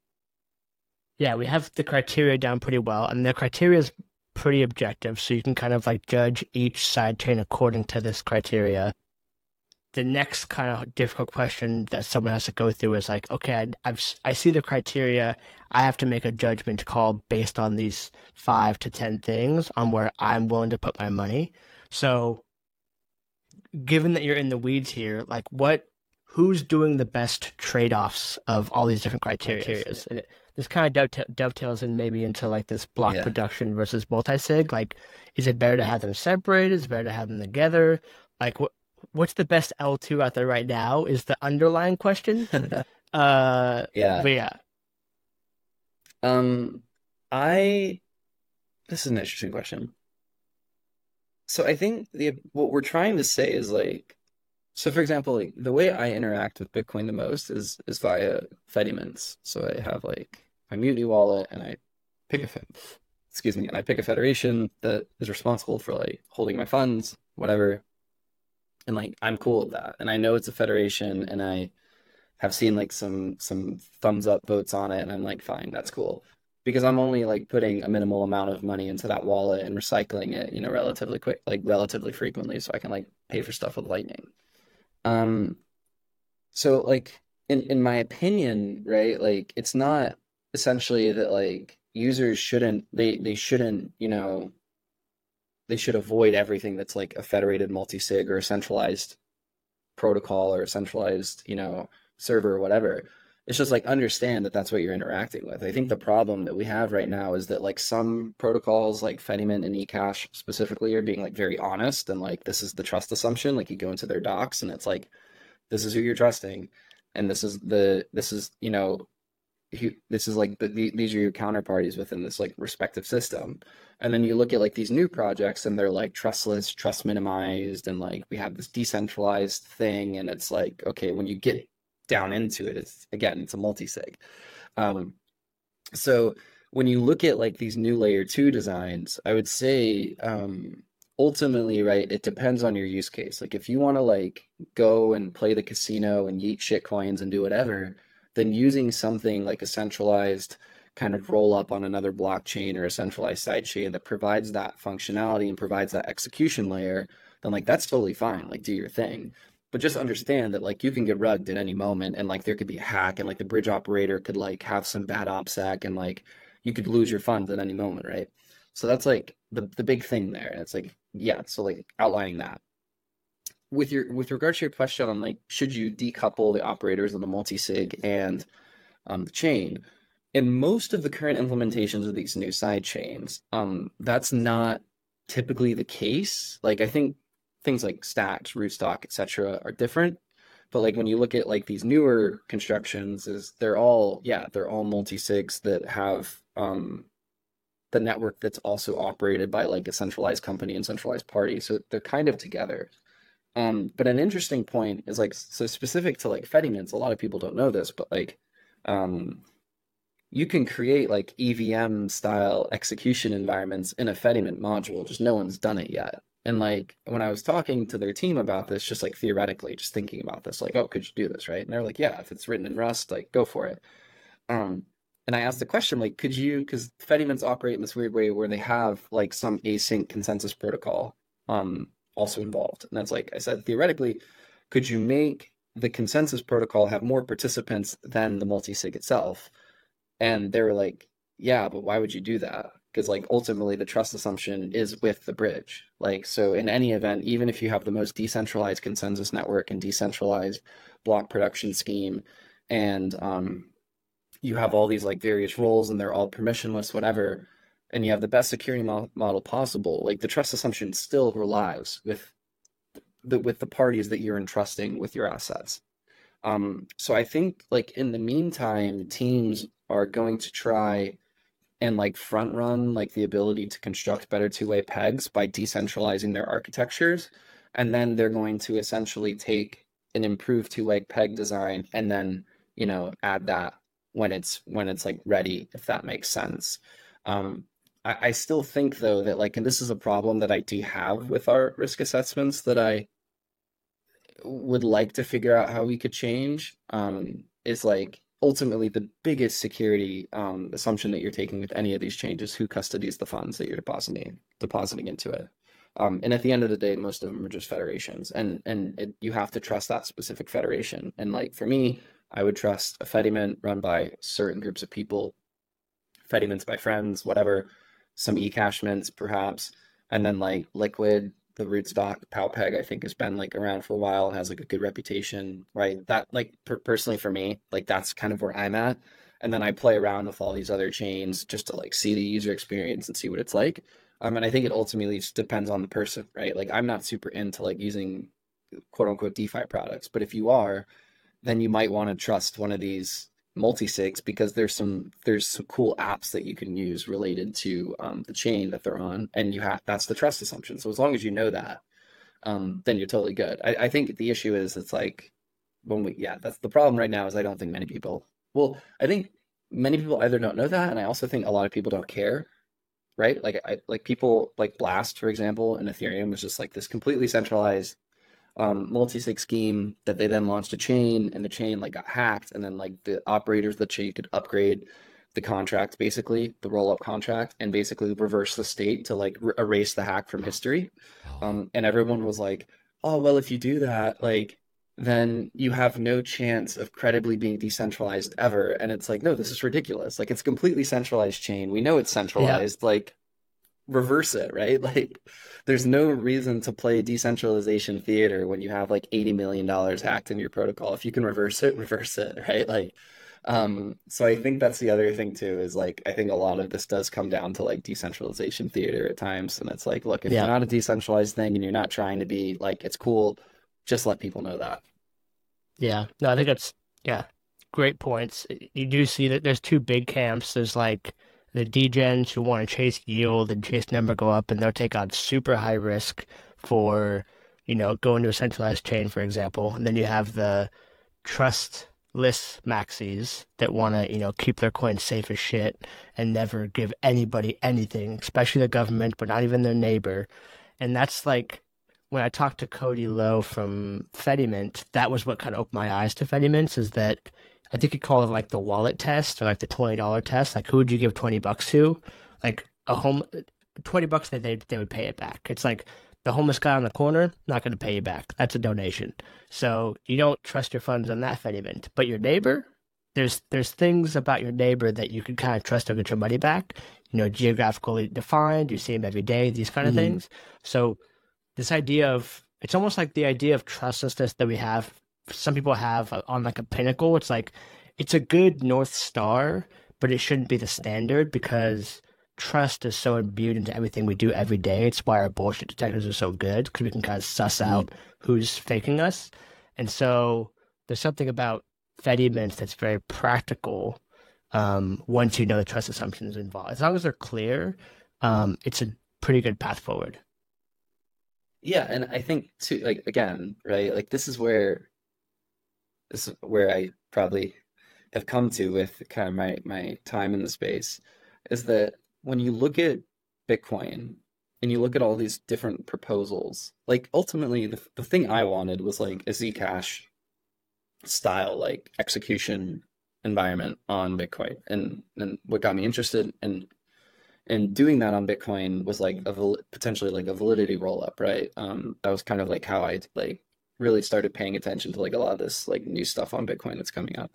yeah, we have the criteria down pretty well, and the criteria is pretty objective, so you can kind of like judge each side chain according to this criteria. The next kind of difficult question that someone has to go through is like, okay, I see the criteria. I have to make a judgment call based on these 5 to 10 things on where I'm willing to put my money. So, given that you're in the weeds here, like who's doing the best trade-offs of all these different criterias? And this kind of dovetails in maybe into like this block Yeah. production versus multi-sig. Like, is it better to have them separated? Is it better to have them together? Like, what's the best L2 out there right now is the underlying question. Yeah. But yeah, Um, I this is an interesting question. So I think the what we're trying to say is like, so for example, like the way I interact with Bitcoin the most is via Fedimints. So I have like my Mutiny wallet and I pick a excuse me, and I pick a federation that is responsible for like holding my funds, whatever. And like I'm cool with that. And I know it's a federation and I have seen like some thumbs up votes on it, and I'm like, fine, that's cool. Because I'm only like putting a minimal amount of money into that wallet and recycling it, relatively quick, like relatively frequently, so I can like pay for stuff with Lightning. Um, so like in my opinion, right, like it's not essentially that like users shouldn't they shouldn't, they should avoid everything that's like a federated multi-sig or a centralized protocol or a centralized, server or whatever. It's just like understand that that's what you're interacting with. I think the problem that we have right now is that like some protocols like Fedimint and eCash specifically are being like very honest and like this is the trust assumption. Like you go into their docs and it's like this is who you're trusting, and this is like these are your counterparties within this like respective system. And then you look at like these new projects and they're like trustless, trust minimized, and like we have this decentralized thing. And it's like, okay, when you get down into it, it's a multi-sig. Um, so when you look at like these new layer two designs, I would say ultimately, right, it depends on your use case. Like if you want to like go and play the casino and yeet shit coins and do whatever, then using something like a centralized kind of roll up on another blockchain or a centralized side chain that provides that functionality and provides that execution layer, then like that's totally fine. Like do your thing. But just understand that like you can get rugged at any moment and like there could be a hack and like the bridge operator could like have some bad OPSEC and like you could lose your funds at any moment, right? So that's like the big thing there. And it's like, yeah, so like outlining that. With regard to your question on like should you decouple the operators of the multi-sig and the chain, in most of the current implementations of these new side chains, that's not typically the case. Like I think things like Stacks, Rootstock, etc. are different. But like when you look at like these newer constructions, is they're all multi-sigs that have the network that's also operated by like a centralized company and centralized party. So they're kind of together. But an interesting point is like so specific to like Fedimints, a lot of people don't know this, but like um you can create like EVM style execution environments in a Fedimint module, just no one's done it yet. And like when I was talking to their team about this, just like theoretically, just thinking about this, like, oh, could you do this, right? And they're like, yeah, if it's written in Rust, like go for it. Um, and I asked the question, like, could you, because Fedimints operate in this weird way where they have like some async consensus protocol also involved. And that's like I said, theoretically, could you make the consensus protocol have more participants than the multi-sig itself? And they were like, yeah, but why would you do that? Because like ultimately the trust assumption is with the bridge. Like so in any event, even if you have the most decentralized consensus network and decentralized block production scheme, and you have all these like various roles and they're all permissionless, whatever, and you have the best security model possible, like the trust assumption still relies with the parties that you're entrusting with your assets. So I think like in the meantime, teams are going to try and like front run like the ability to construct better two-way pegs by decentralizing their architectures. And then they're going to essentially take an improved two-way peg design and then, add that when it's like ready, if that makes sense. I still think though that like, and this is a problem that I do have with our risk assessments that I would like to figure out how we could change is like ultimately the biggest security assumption that you're taking with any of these changes, who custodies the funds that you're depositing into it. And at the end of the day, most of them are just federations, and you have to trust that specific federation. And like for me, I would trust a Fedimint run by certain groups of people, Fedimints by friends, whatever, some eCash mints perhaps, and then like Liquid, the rootstock Powpeg, I think has been like around for a while and has like a good reputation, right? That like personally for me, like that's kind of where I'm at. And then I play around with all these other chains just to like see the user experience and see what it's like. And I think it ultimately just depends on the person, right? Like I'm not super into like using quote unquote DeFi products, but if you are, then you might want to trust one of these multi-sigs because there's some cool apps that you can use related to the chain that they're on, and that's the trust assumption. So as long as you know that, then you're totally good. I think the issue is it's like that's the problem right now is I don't think many people. Well, I think many people either don't know that, and I also think a lot of people don't care, right? Like people like Blast, for example, in Ethereum was just like this completely centralized multi-sig scheme that they then launched a chain, and the chain like got hacked, and then like the operators of the chain could upgrade the contract, basically the roll-up contract, and basically reverse the state to like erase the hack from history. And everyone was like, oh well, if you do that, like then you have no chance of credibly being decentralized ever. And it's like, no, this is ridiculous. Like it's a completely centralized chain. We know it's centralized. Like reverse it, right? Like there's no reason to play decentralization theater when you have like $80 million hacked in your protocol. If you can reverse it, right? Like so I think that's the other thing too, is like I think a lot of this does come down to like decentralization theater at times. And it's like, look, if you're not a decentralized thing and you're not trying to be like it's cool, just let people know that. Yeah. No, I think great points. You do see that there's two big camps. There's like the degens who want to chase yield and chase number go up, and they'll take on super high risk for, going to a centralized chain, for example. And then you have the trust list maxis that want to, keep their coins safe as shit and never give anybody anything, especially the government, but not even their neighbor. And that's like when I talked to Cody Lowe from Fedimint, that was what kind of opened my eyes to Fedimint is that I think he called it like the wallet test or like the $20 test. Like who would you give 20 bucks to? Like a home 20 bucks they would pay it back. It's like the homeless guy on the corner, not going to pay you back. That's a donation. So you don't trust your funds on that Fedimint. But your neighbor, there's things about your neighbor that you can kind of trust to get your money back. Geographically defined. You see them every day. These kind of Hmm. things. So this idea of it's almost like the idea of trustlessness that we have. Some people have on like a pinnacle. It's like it's a good North Star, but it shouldn't be the standard because trust is so imbued into everything we do every day. It's why our bullshit detectors are so good because we can kind of suss out who's faking us. And so there's something about Fediments that's very practical once you know the trust assumptions involved. As long as they're clear, it's a pretty good path forward. Yeah, and I think too, like again, right? Like this is where I probably have come to with kind of my time in the space is that when you look at Bitcoin and you look at all these different proposals, like ultimately the thing I wanted was like a Zcash style like execution environment on Bitcoin. And what got me interested in doing that on Bitcoin was like potentially like a validity roll up, right? That was kind of like how I like really started paying attention to like a lot of this like new stuff on Bitcoin that's coming up.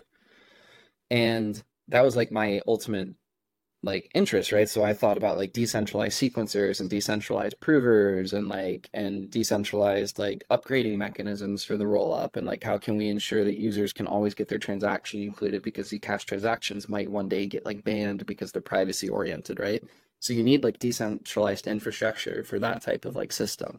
And that was like my ultimate like interest, right? So I thought about like decentralized sequencers and decentralized provers and decentralized like upgrading mechanisms for the roll up and like how can we ensure that users can always get their transaction included because Zcash transactions might one day get like banned because they're privacy oriented, right? So you need like decentralized infrastructure for that type of like system.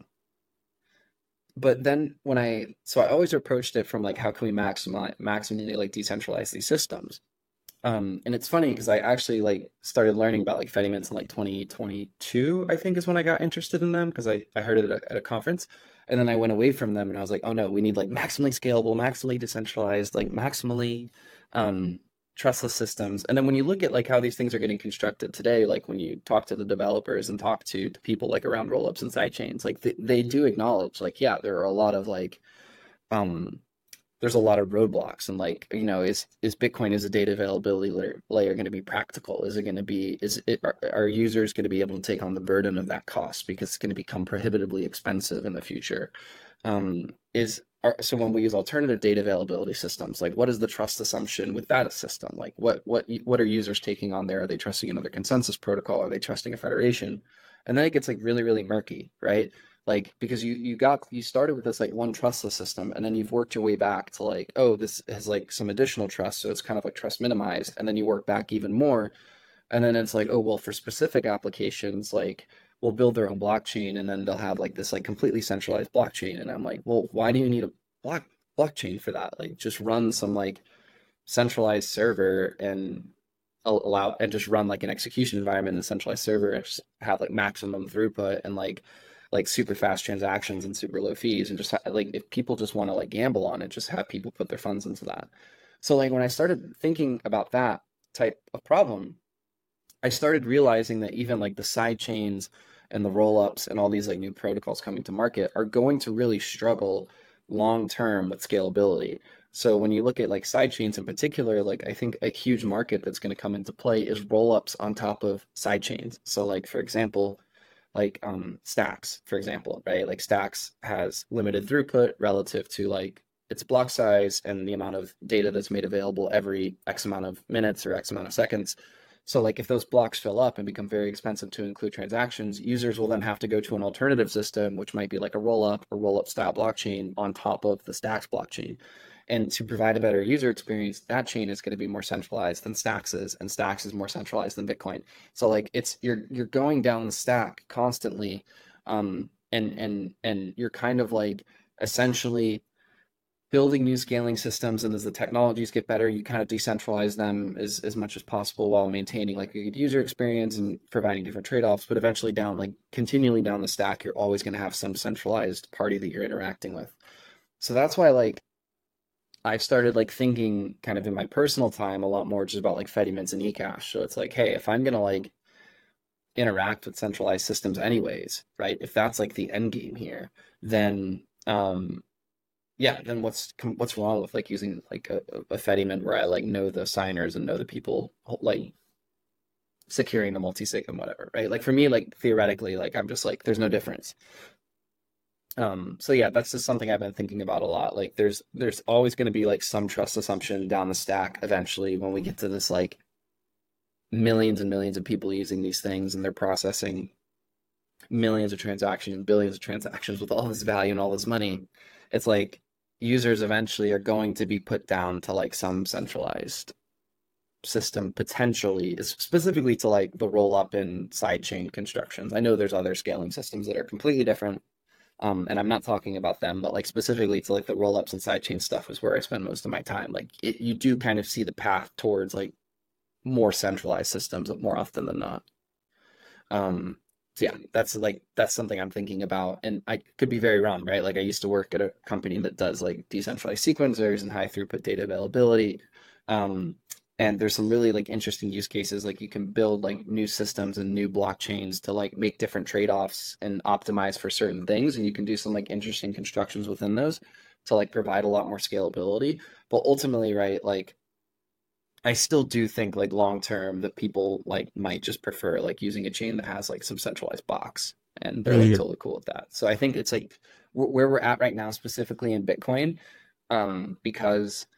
But then so I always approached it from like how can we maximally like decentralize these systems. And it's funny because I actually like started learning about like Fedimints in like 2022, I think is when I got interested in them because I heard it at a conference. And then I went away from them and I was like, oh no, we need like maximally scalable, maximally decentralized, like maximally um, trustless systems. And then when you look at like how these things are getting constructed today, like when you talk to the developers and talk to people like around rollups and sidechains, like they do acknowledge like, yeah, there are a lot of like um there's a lot of roadblocks and like is Bitcoin as a data availability layer going to be practical? Is it going to be is it are users going to be able to take on the burden of that cost because it's going to become prohibitively expensive in the future? Is so when we use alternative data availability systems, like what is the trust assumption with that system? Like what are users taking on there? Are they trusting another consensus protocol? Are they trusting a federation? And then it gets like really, really murky, right? Like because you started with this like one trustless system and then you've worked your way back to like, oh, this has like some additional trust, so it's kind of like trust minimized, and then you work back even more, and then it's like, oh well, for specific applications like we'll build their own blockchain and then they'll have like this like completely centralized blockchain, and I'm like, well, why do you need a block blockchain for that? Like just run some like centralized server and allow and just run like an execution environment in a centralized server and just have like maximum throughput and like super fast transactions and super low fees and just like if people just want to like gamble on it, just have people put their funds into that. So like when I started thinking about that type of problem, I started realizing that even like the side chains and the roll-ups and all these like new protocols coming to market are going to really struggle long term with scalability. So when you look at like side chains in particular, like I think a huge market that's going to come into play is roll-ups on top of side chains. So like for example, like Stacks, for example, right? Like Stacks has limited throughput relative to like its block size and the amount of data that's made available every X amount of minutes or X amount of seconds. So like if those blocks fill up and become very expensive to include transactions, users will then have to go to an alternative system, which might be like a roll-up or roll-up style blockchain on top of the Stacks blockchain. And to provide a better user experience, that chain is going to be more centralized than Stacks is, and Stacks is more centralized than Bitcoin. So like it's you're going down the stack constantly, and you're kind of like essentially building new scaling systems, and as the technologies get better, you kind of decentralize them as much as possible while maintaining like a good user experience and providing different trade-offs. But eventually down like continually down the stack, you're always going to have some centralized party that you're interacting with. So that's why like I started like thinking kind of in my personal time a lot more just about like Fedimints and eCash. So it's like, hey, if I'm gonna like interact with centralized systems anyways, right? If that's like the end game here, then yeah, then what's wrong with like using like a Fedimint where I like know the signers and know the people like securing the multi-sig and whatever, right? Like for me, like theoretically, like I'm just like there's no difference. So yeah, that's just something I've been thinking about a lot. Like there's always going to be like some trust assumption down the stack eventually when we get to this like millions and millions of people using these things and they're processing millions of transactions, billions of transactions with all this value and all this money. It's like users eventually are going to be put down to like some centralized system potentially, specifically to like the roll up and sidechain constructions. I know there's other scaling systems that are completely different. And I'm not talking about them, but like specifically to like the roll ups and sidechain stuff is where I spend most of my time. Like you do kind of see the path towards like more centralized systems more often than not. So yeah, that's something I'm thinking about, and I could be very wrong, right? Like I used to work at a company that does like decentralized sequencers and high throughput data availability. Um, and there's some really like interesting use cases. Like you can build like new systems and new blockchains to like make different trade-offs and optimize for certain things, and you can do some like interesting constructions within those to like provide a lot more scalability. But ultimately, right, like I still do think like long term that people like might just prefer like using a chain that has like some centralized box and they're like Yeah. totally cool with that. So I think it's like where we're at right now specifically in Bitcoin, because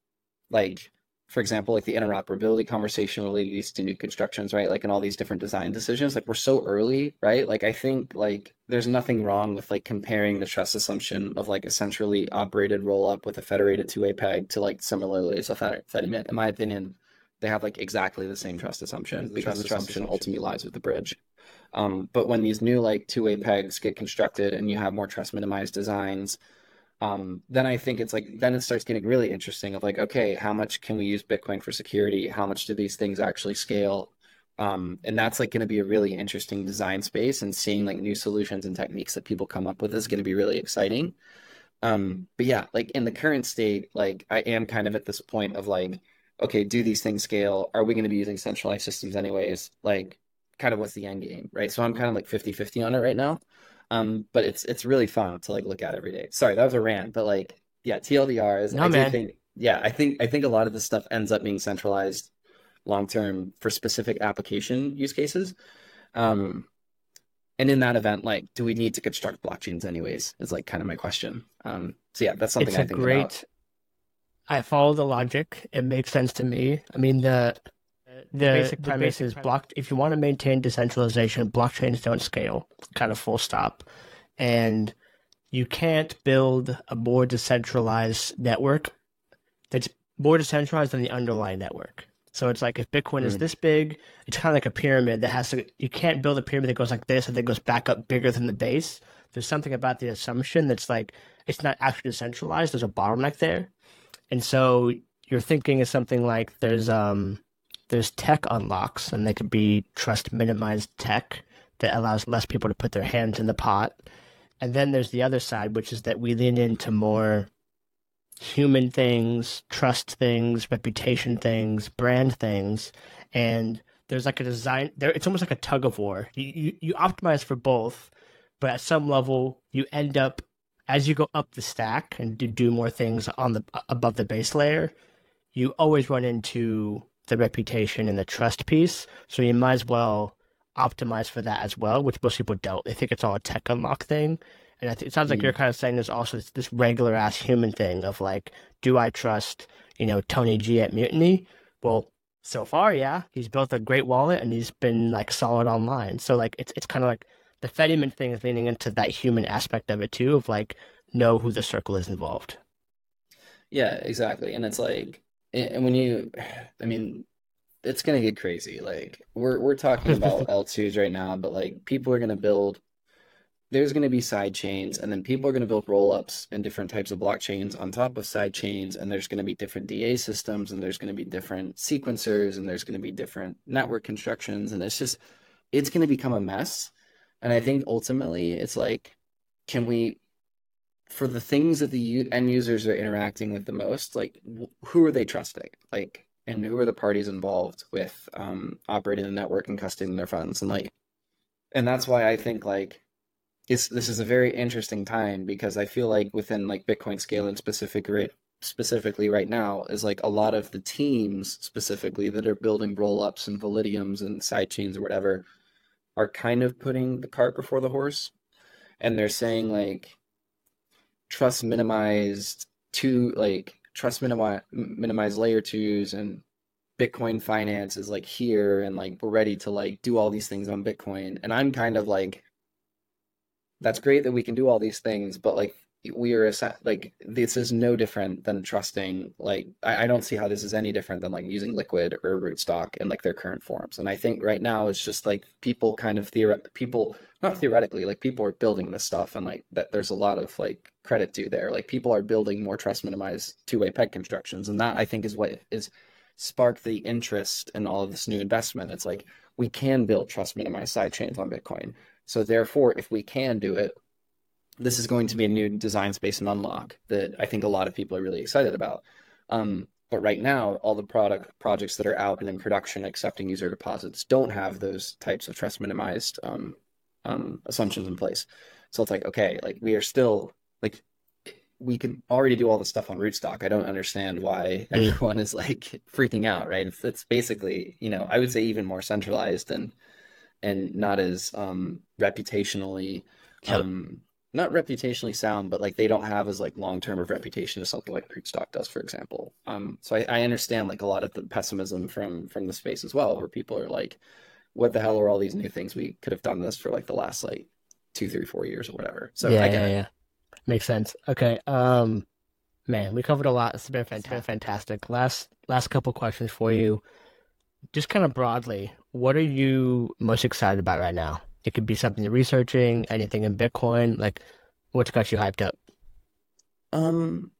like for example, like the interoperability conversation related to these two new constructions, right? Like in all these different design decisions, like we're so early, right? Like I think like there's nothing wrong with like comparing the trust assumption of like a centrally operated roll up with a federated two-way peg to like similarly as a Fedimint. In my opinion, they have like exactly the same trust assumption because the trust assumption ultimately lies with the bridge. But when these new like two-way pegs get constructed and you have more trust minimized designs, then I think it's like then it starts getting really interesting of like, okay, how much can we use Bitcoin for security? How much do these things actually scale? And that's like going to be a really interesting design space, and seeing like new solutions and techniques that people come up with is going to be really exciting. But yeah, like in the current state, like I am kind of at this point of like, okay, do these things scale? Are we going to be using centralized systems anyways? Like kind of what's the end game, right? So I'm kind of like 50-50 on it right now. But it's really fun to like look at every day. Sorry, that was a rant, but like yeah, TLDR is I No, do man. think yeah, I think a lot of this stuff ends up being centralized long term for specific application use cases. Um, and in that event, like, do we need to construct blockchains anyways? Is like kind of my question. So yeah, that's something It's a I think about. great. I follow the logic. It makes sense to me. I mean, the basic premise is block. If you want to maintain decentralization, blockchains don't scale. Kind of full stop. And you can't build a more decentralized network that's more decentralized than the underlying network. So it's like if Bitcoin is Mm, this big, it's kind of like a pyramid that has to. You can't build a pyramid that goes like this and then goes back up bigger than the base. There's something about the assumption that's like it's not actually decentralized. There's a bottleneck there, and so your thinking is something like there's tech unlocks, and they could be trust minimized tech that allows less people to put their hands in the pot. And then there's the other side, which is that we lean into more human things, trust things, reputation things, brand things, and there's like a design there. It's almost like a tug of war. You optimize for both, but at some level, you end up as you go up the stack and do more things on the above the base layer. You always run into the reputation and the trust piece, so you might as well optimize for that as well, which most people don't. They think it's all a tech unlock thing. And it sounds like you're mm. kind of saying there's also this regular ass human thing of like, do I trust, Tony G at Mutiny? Well, so far, yeah, he's built a great wallet and he's been like solid online. So like, it's kind of like the Fediman thing is leaning into that human aspect of it too, of like, know who the circle is involved. Yeah, exactly. And it's like, and when you, I mean, it's gonna get crazy. Like we're talking about L2s right now, but like people are gonna build there's going to be side chains, and then people are going to build roll-ups and different types of blockchains on top of side chains, and there's going to be different DA systems, and there's going to be different sequencers, and there's going to be different network constructions, and it's going to become a mess. And I think ultimately it's like, can we for the things that the end users are interacting with the most, like who are they trusting? Like, and who are the parties involved with operating the network and custodying their funds? And like, and that's why I think like this is a very interesting time because I feel like within like Bitcoin scaling specifically right now is like a lot of the teams specifically that are building roll-ups and validiums and side chains or whatever are kind of putting the cart before the horse, and they're saying like trust minimized to like trust minimize layer twos, and Bitcoin finance is like here, and like we're ready to like do all these things on Bitcoin. And I'm kind of like, that's great that we can do all these things, but like we are like this is no different than trusting. Like I don't see how this is any different than like using Liquid or Rootstock in like their current forms. And I think right now it's just like people kind of people not theoretically, like people are building this stuff, and like that there's a lot of like credit due there. Like people are building more trust minimized two-way peg constructions, and that I think is what is sparked the interest in all of this new investment. It's like we can build trust minimized side chains on Bitcoin. So therefore, if we can do it, this is going to be a new design space and unlock that I think a lot of people are really excited about. But right now, all the projects that are out and in production accepting user deposits don't have those types of trust minimized assumptions in place. So it's like, okay, like we are still like we can already do all the stuff on Rootstock. I don't understand why everyone is like freaking out, right? It's basically, I would say even more centralized and not as reputationally Yep. not reputationally sound, but like they don't have as like long term of reputation as something like Rootstock does, for example. So I understand like a lot of the pessimism from the space as well, where people are like, "What the hell are all these new things? We could have done this for like the last like 2, 3, 4 years or whatever." So Yeah, I get yeah, it. yeah. Makes sense. Okay. Man, we covered a lot. It's been fantastic. Last couple questions for you. Just kind of broadly, what are you most excited about right now? It could be something you're researching, anything in Bitcoin, like what's got you hyped up? Um,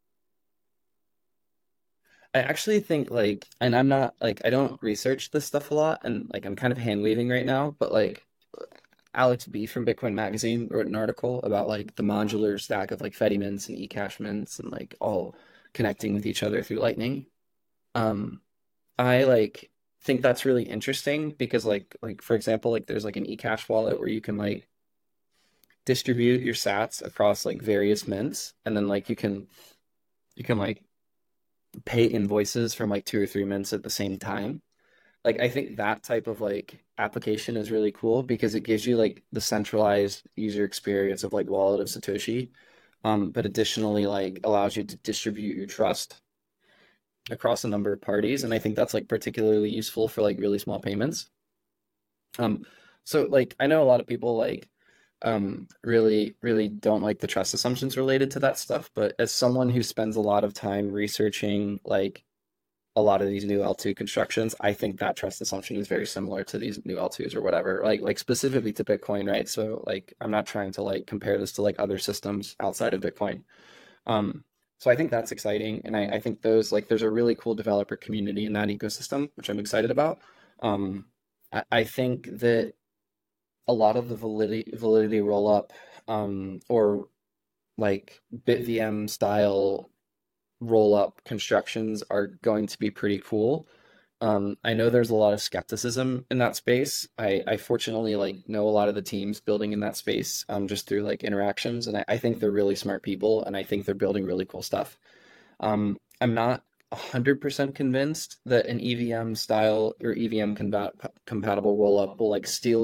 I actually think like, and I'm not like I don't research this stuff a lot, and like I'm kind of hand waving right now, but like Alex B from Bitcoin Magazine wrote an article about like the modular stack of like Fedi mints and eCash mints and like all connecting with each other through Lightning. Um, I like think that's really interesting because like for example, like there's like an eCash wallet where you can like distribute your sats across like various mints, and then like you can like pay invoices from like 2 or 3 mints at the same time. Like I think that type of like application is really cool because it gives you like the centralized user experience of like Wallet of Satoshi, but additionally like allows you to distribute your trust across a number of parties, and I think that's like particularly useful for like really small payments. Um, so like I know a lot of people like really don't like the trust assumptions related to that stuff, but as someone who spends a lot of time researching like a lot of these new L2 constructions, I think that trust assumption is very similar to these new L2s or whatever, like specifically to Bitcoin, right? So like I'm not trying to like compare this to like other systems outside of Bitcoin. So I think that's exciting, and I think those like there's a really cool developer community in that ecosystem, which I'm excited about. Um, I think that a lot of the validity roll up or like BitVM style roll up constructions are going to be pretty cool. I know there's a lot of skepticism in that space. I fortunately like know a lot of the teams building in that space just through like interactions, and I think they're really smart people, and I think they're building really cool stuff. I'm not 100% convinced that an EVM style or EVM compatible rollup will like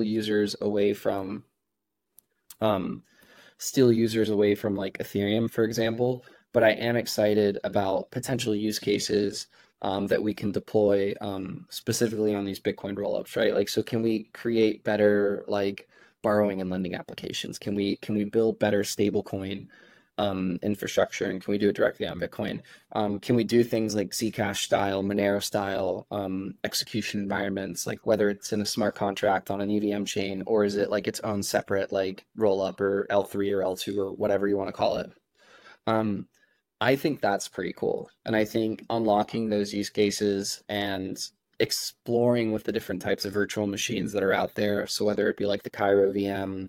um, steal users away from like Ethereum, for example. But I am excited about potential use cases that we can deploy specifically on these Bitcoin rollups, right? Like, so can we create better like borrowing and lending applications? Can we build better stablecoin infrastructure, and can we do it directly on Bitcoin? Can we do things like Zcash style, Monero style execution environments, like whether it's in a smart contract on an EVM chain, or is it like its own separate like roll up or L3 or L2 or whatever you want to call it? Um, I think that's pretty cool. And I think unlocking those use cases and exploring with the different types of virtual machines that are out there. So whether it be like the Cairo VM,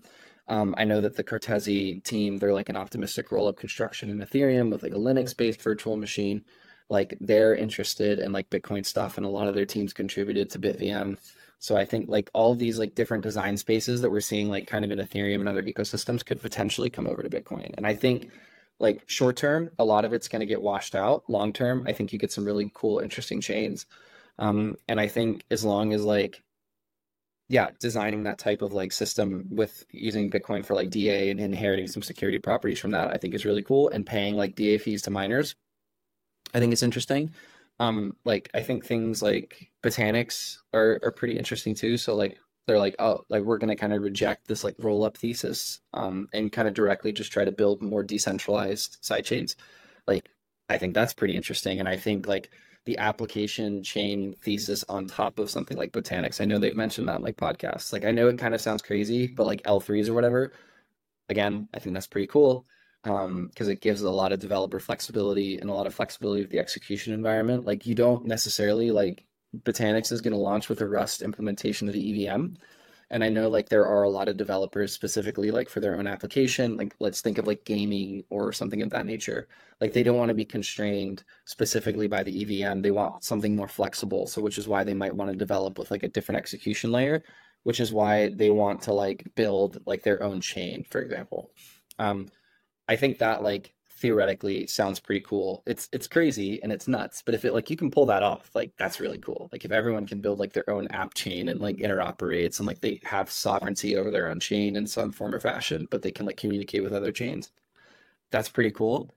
I know that the Cortese team, they're like an optimistic roll-up construction in Ethereum with like a Linux-based virtual machine. Like they're interested in like Bitcoin stuff, and a lot of their teams contributed to BitVM. So I think like all of these like different design spaces that we're seeing like kind of in Ethereum and other ecosystems could potentially come over to Bitcoin. And I think like short term, a lot of it's going to get washed out. Long term, I think you get some really cool, interesting chains. And I think as long as like, yeah, designing that type of like system with using Bitcoin for like DA and inheriting some security properties from that, I think is really cool. And paying like DA fees to miners, I think it's interesting. Like I think things like Botanics are pretty interesting too. So like they're like, oh, like we're gonna kind of reject this like roll up thesis, and kind of directly just try to build more decentralized side chains. Like I think that's pretty interesting, and I think like the application chain thesis on top of something like Botanics. I know they've mentioned that in like podcasts. Like I know it kind of sounds crazy, but like L3s or whatever, again, I think that's pretty cool, because it gives a lot of developer flexibility and a lot of flexibility with the execution environment. Like you don't necessarily like Botanix is going to launch with a Rust implementation of the EVM. And I know like there are a lot of developers specifically like for their own application. Like let's think of like gaming or something of that nature. Like they don't want to be constrained specifically by the EVM. They want something more flexible. So which is why they might want to develop with like a different execution layer, which is why they want to like build like their own chain, for example. Um, I think that like theoretically sounds pretty cool. It's crazy and it's nuts, but if it like you can pull that off, like that's really cool. Like if everyone can build like their own app chain and like interoperates and like they have sovereignty over their own chain in some form or fashion, but they can like communicate with other chains, that's pretty cool.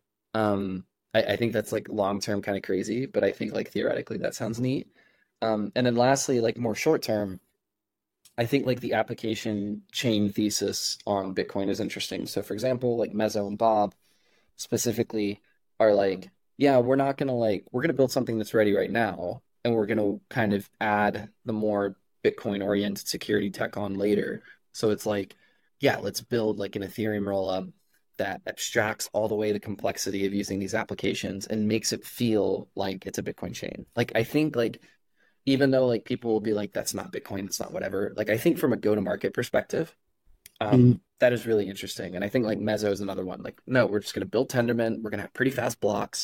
I think that's like long term kind of crazy, but I think like theoretically that sounds neat. And then lastly, like more short term, I think like the application chain thesis on Bitcoin is interesting. So for example, like Mezzo and Bob specifically are like, yeah, we're gonna build something that's ready right now, and we're gonna kind of add the more Bitcoin oriented security tech on later. So it's like, yeah, let's build like an Ethereum rollup that abstracts all the way the complexity of using these applications and makes it feel like it's a Bitcoin chain. Like I think like even though like people will be like, that's not Bitcoin, it's not whatever. Like I think from a go-to-market perspective, Mm. that is really interesting. And I think like Mezzo is another one. Like, no, we're just going to build Tendermint. We're going to have pretty fast blocks.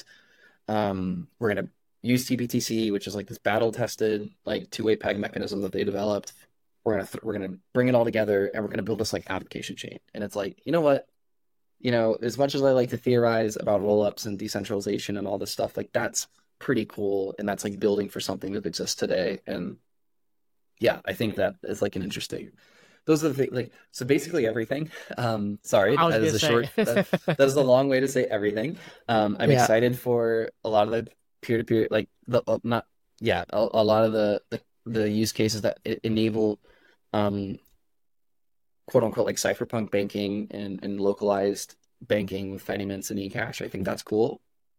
We're going to use TBTC, which is like this battle-tested like two-way peg mechanism that they developed. We're gonna bring it all together, and we're gonna build this like application chain. And it's like, you know what? You know, as much as I like to theorize about rollups and decentralization and all this stuff, like that's pretty cool, and that's like building for something that exists today. And yeah, I think that is like an interesting. Those are the things. Like so, basically everything. Sorry, I was that gonna is a say, short. That is a long way to say everything. I'm yeah, excited for a lot of the peer-to-peer, like the not yeah, a lot of the use cases that enable um quote unquote like cypherpunk banking and localized banking with Fedimints and eCash. I think that's cool.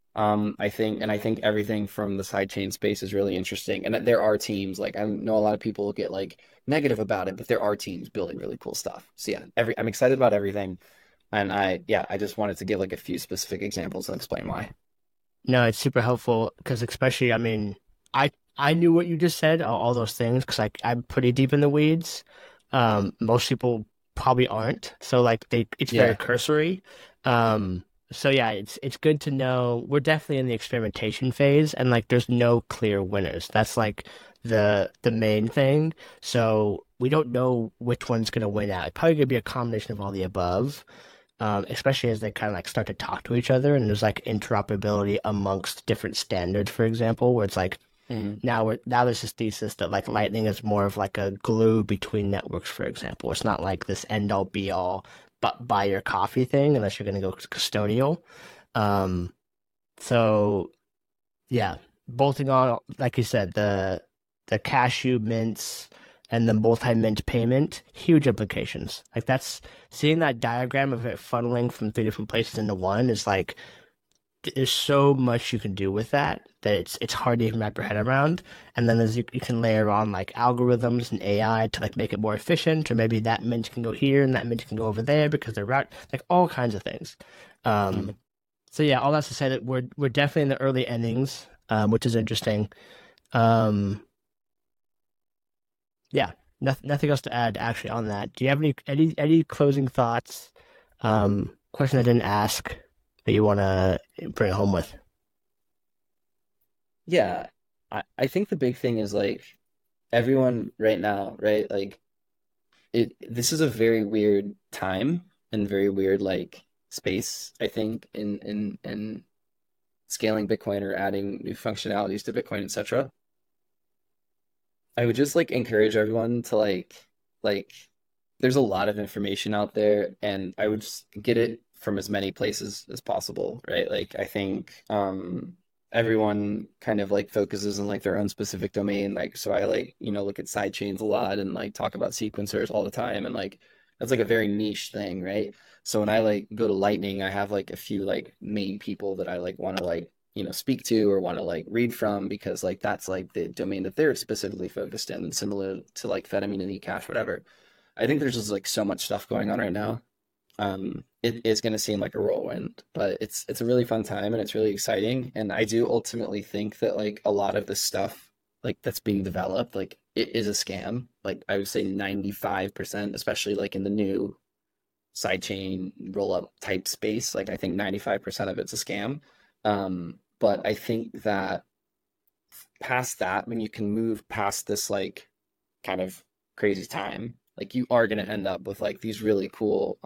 I think everything from the sidechain space is really interesting. And there are teams, like I know a lot of people get like negative about it, but there are teams building really cool stuff. So yeah, I'm excited about everything. And I just wanted to give like a few specific examples and explain why. no, it's super helpful because especially, I mean, I knew what you just said, all those things, because I'm pretty deep in the weeds. Most people probably aren't, so like it's very Yeah. cursory. Um, so yeah, it's good to know. We're definitely in the experimentation phase, and like there's no clear winners. That's like the main thing. So we don't know which one's gonna win out. It's probably gonna be a combination of all the above, especially as they kind of like start to talk to each other and there's like interoperability amongst different standards, for example, where it's like Hmm. now there's this thesis that like Lightning is more of like a glue between networks, for example. It's not like this end all be all but buy your coffee thing unless you're going to go custodial. Um, so yeah, bolting on, like you said, the cashew mints and the multi-mint payment, huge implications. Like that's seeing that diagram of it funneling from three different places into one is like there's so much you can do with that that it's hard to even wrap your head around. And then as you can layer on like algorithms and AI to like make it more efficient, or maybe that mint can go here and that mint can go over there because they're route like all kinds of things. Hmm. Um, so yeah, all that's to say that we're definitely in the early innings, which is interesting. Um, yeah. Nothing else to add actually on that. Do you have any closing thoughts? Question I didn't ask that you want to bring it home with? Yeah, I think the big thing is like everyone right now, right? Like this is a very weird time and very weird like space, I think, in scaling Bitcoin or adding new functionalities to Bitcoin, etc. I would just like encourage everyone to like there's a lot of information out there and I would just get it from as many places as possible, right? Like I think everyone kind of like focuses on like their own specific domain. Like so I like, look at side chains a lot and like talk about sequencers all the time and like that's like a very niche thing, right? So when I like go to Lightning, I have like a few like main people that I like want to like speak to or want to like read from because like that's like the domain that they're specifically focused in and similar to like Fedamine and eCash, whatever. I think there's just like so much stuff going on right now. It is going to seem like a whirlwind, but it's a really fun time and it's really exciting. And I do ultimately think that like a lot of the stuff like that's being developed, like it is a scam. Like I would say 95%, especially like in the new sidechain roll up type space. Like I think 95% of it's a scam. But I think that past that, when you can move past this like kind of crazy time, like you are going to end up with like these really cool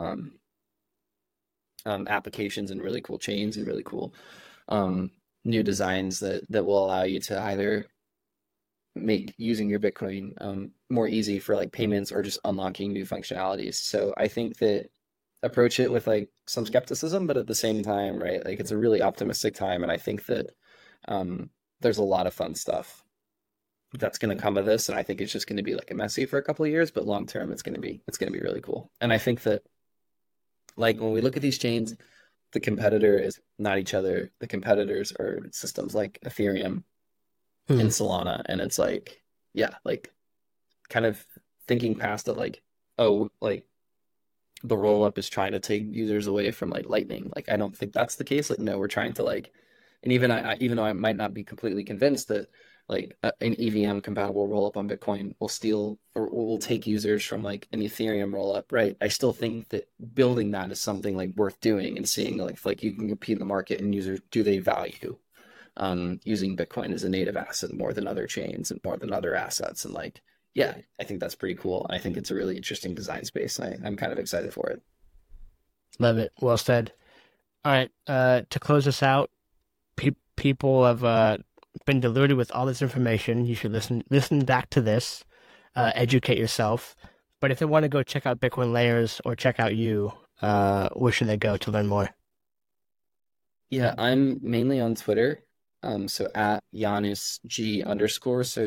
applications and really cool chains and really cool um, new designs that will allow you to either make using your Bitcoin more easy for like payments or just unlocking new functionalities. So I think that approach it with like some skepticism, but at the same time, right? Like it's a really optimistic time, and I think that there's a lot of fun stuff that's going to come of this, and I think it's just going to be like a messy for a couple of years, but long term, it's going to be really cool. And I think that like when we look at these chains, the competitor is not each other. The competitors are systems like Ethereum Hmm. and Solana, and it's like yeah, like kind of thinking past it, like oh, like the roll up is trying to take users away from like Lightning. Like I don't think that's the case. Like no, we're trying to like, and even even though I might not be completely convinced that like an EVM compatible roll up on Bitcoin will steal or will take users from like an Ethereum roll up, right? I still think that building that is something like worth doing and seeing like if, like you can compete in the market and users do they value using Bitcoin as a native asset more than other chains and more than other assets and like yeah, I think that's pretty cool. I think it's a really interesting design space. I'm kind of excited for it. Love it. Well said. All right. To close this out, people have been deluded with all this information. You should listen back to this, educate yourself. But if they want to go check out Bitcoin Layers or check out you, where should they go to learn more? Yeah, I'm mainly on Twitter. So at Janus G underscore, so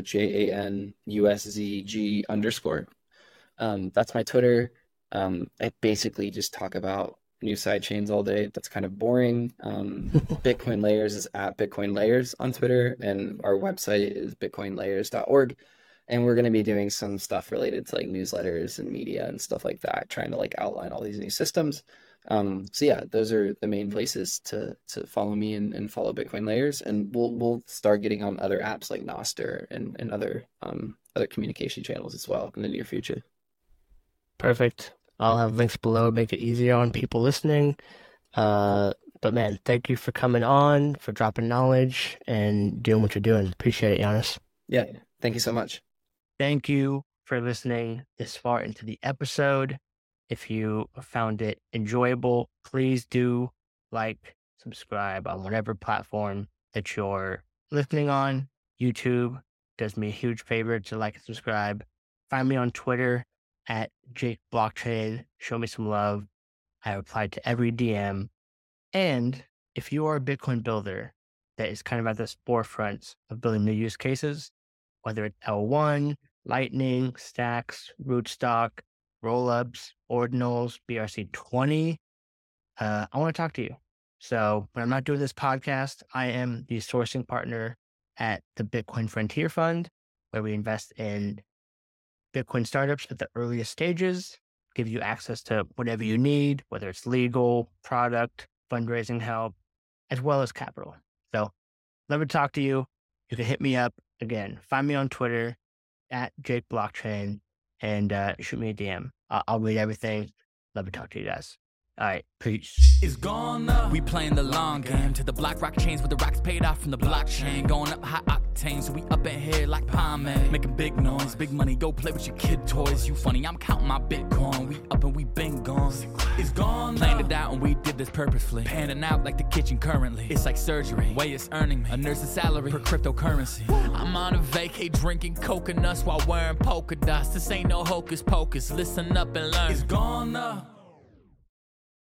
JANUSZG underscore. That's my Twitter. I basically just talk about new side chains all day. That's kind of boring. Bitcoin Layers is at Bitcoin Layers on Twitter, and our website is bitcoinlayers.org. And we're going to be doing some stuff related to like newsletters and media and stuff like that, trying to like outline all these new systems. So yeah, those are the main places to follow me and follow Bitcoin Layers, and we'll start getting on other apps like Nostr and other communication channels as well in the near future. Perfect. I'll have links below, make it easier on people listening. Uh, but man, thank you for coming on, for dropping knowledge and doing what you're doing. Appreciate it, Giannis. Yeah, thank you so much. Thank you for listening this far into the episode. If you found it enjoyable, please do like, subscribe on whatever platform that you're listening on. YouTube does me a huge favor to like and subscribe. Find me on Twitter at Jake Blockchain. Show me some love. I reply to every DM. And if you are a Bitcoin builder that is kind of at the forefront of building new use cases, whether it's L1, Lightning, Stacks, Rootstock, Rollups, Ordinals, BRC20, I want to talk to you. So when I'm not doing this podcast, I am the sourcing partner at the Bitcoin Frontier Fund, where we invest in Bitcoin startups at the earliest stages, give you access to whatever you need, whether it's legal, product, fundraising help, as well as capital. So love to talk to you. You can hit me up again. Find me on Twitter at Jake Blockchain. and shoot me a DM. I'll read everything. Love to talk to you guys. All right, peace. It's gone up. We playing the long game to the black rock chains with the rocks paid off from the blockchain. Going up high octane, so we up in here like pomade. Making big noise, big money, go play with your kid toys. You funny, I'm counting my Bitcoin. We up and we been gone. It's gone. Planned it out and we did this purposefully. Panning out like the kitchen currently. It's like surgery, way it's earning me a nurse's salary per cryptocurrency. I'm on a vacay drinking coconuts while wearing polka dots. This ain't no hocus pocus. Listen up and learn. It's gone up.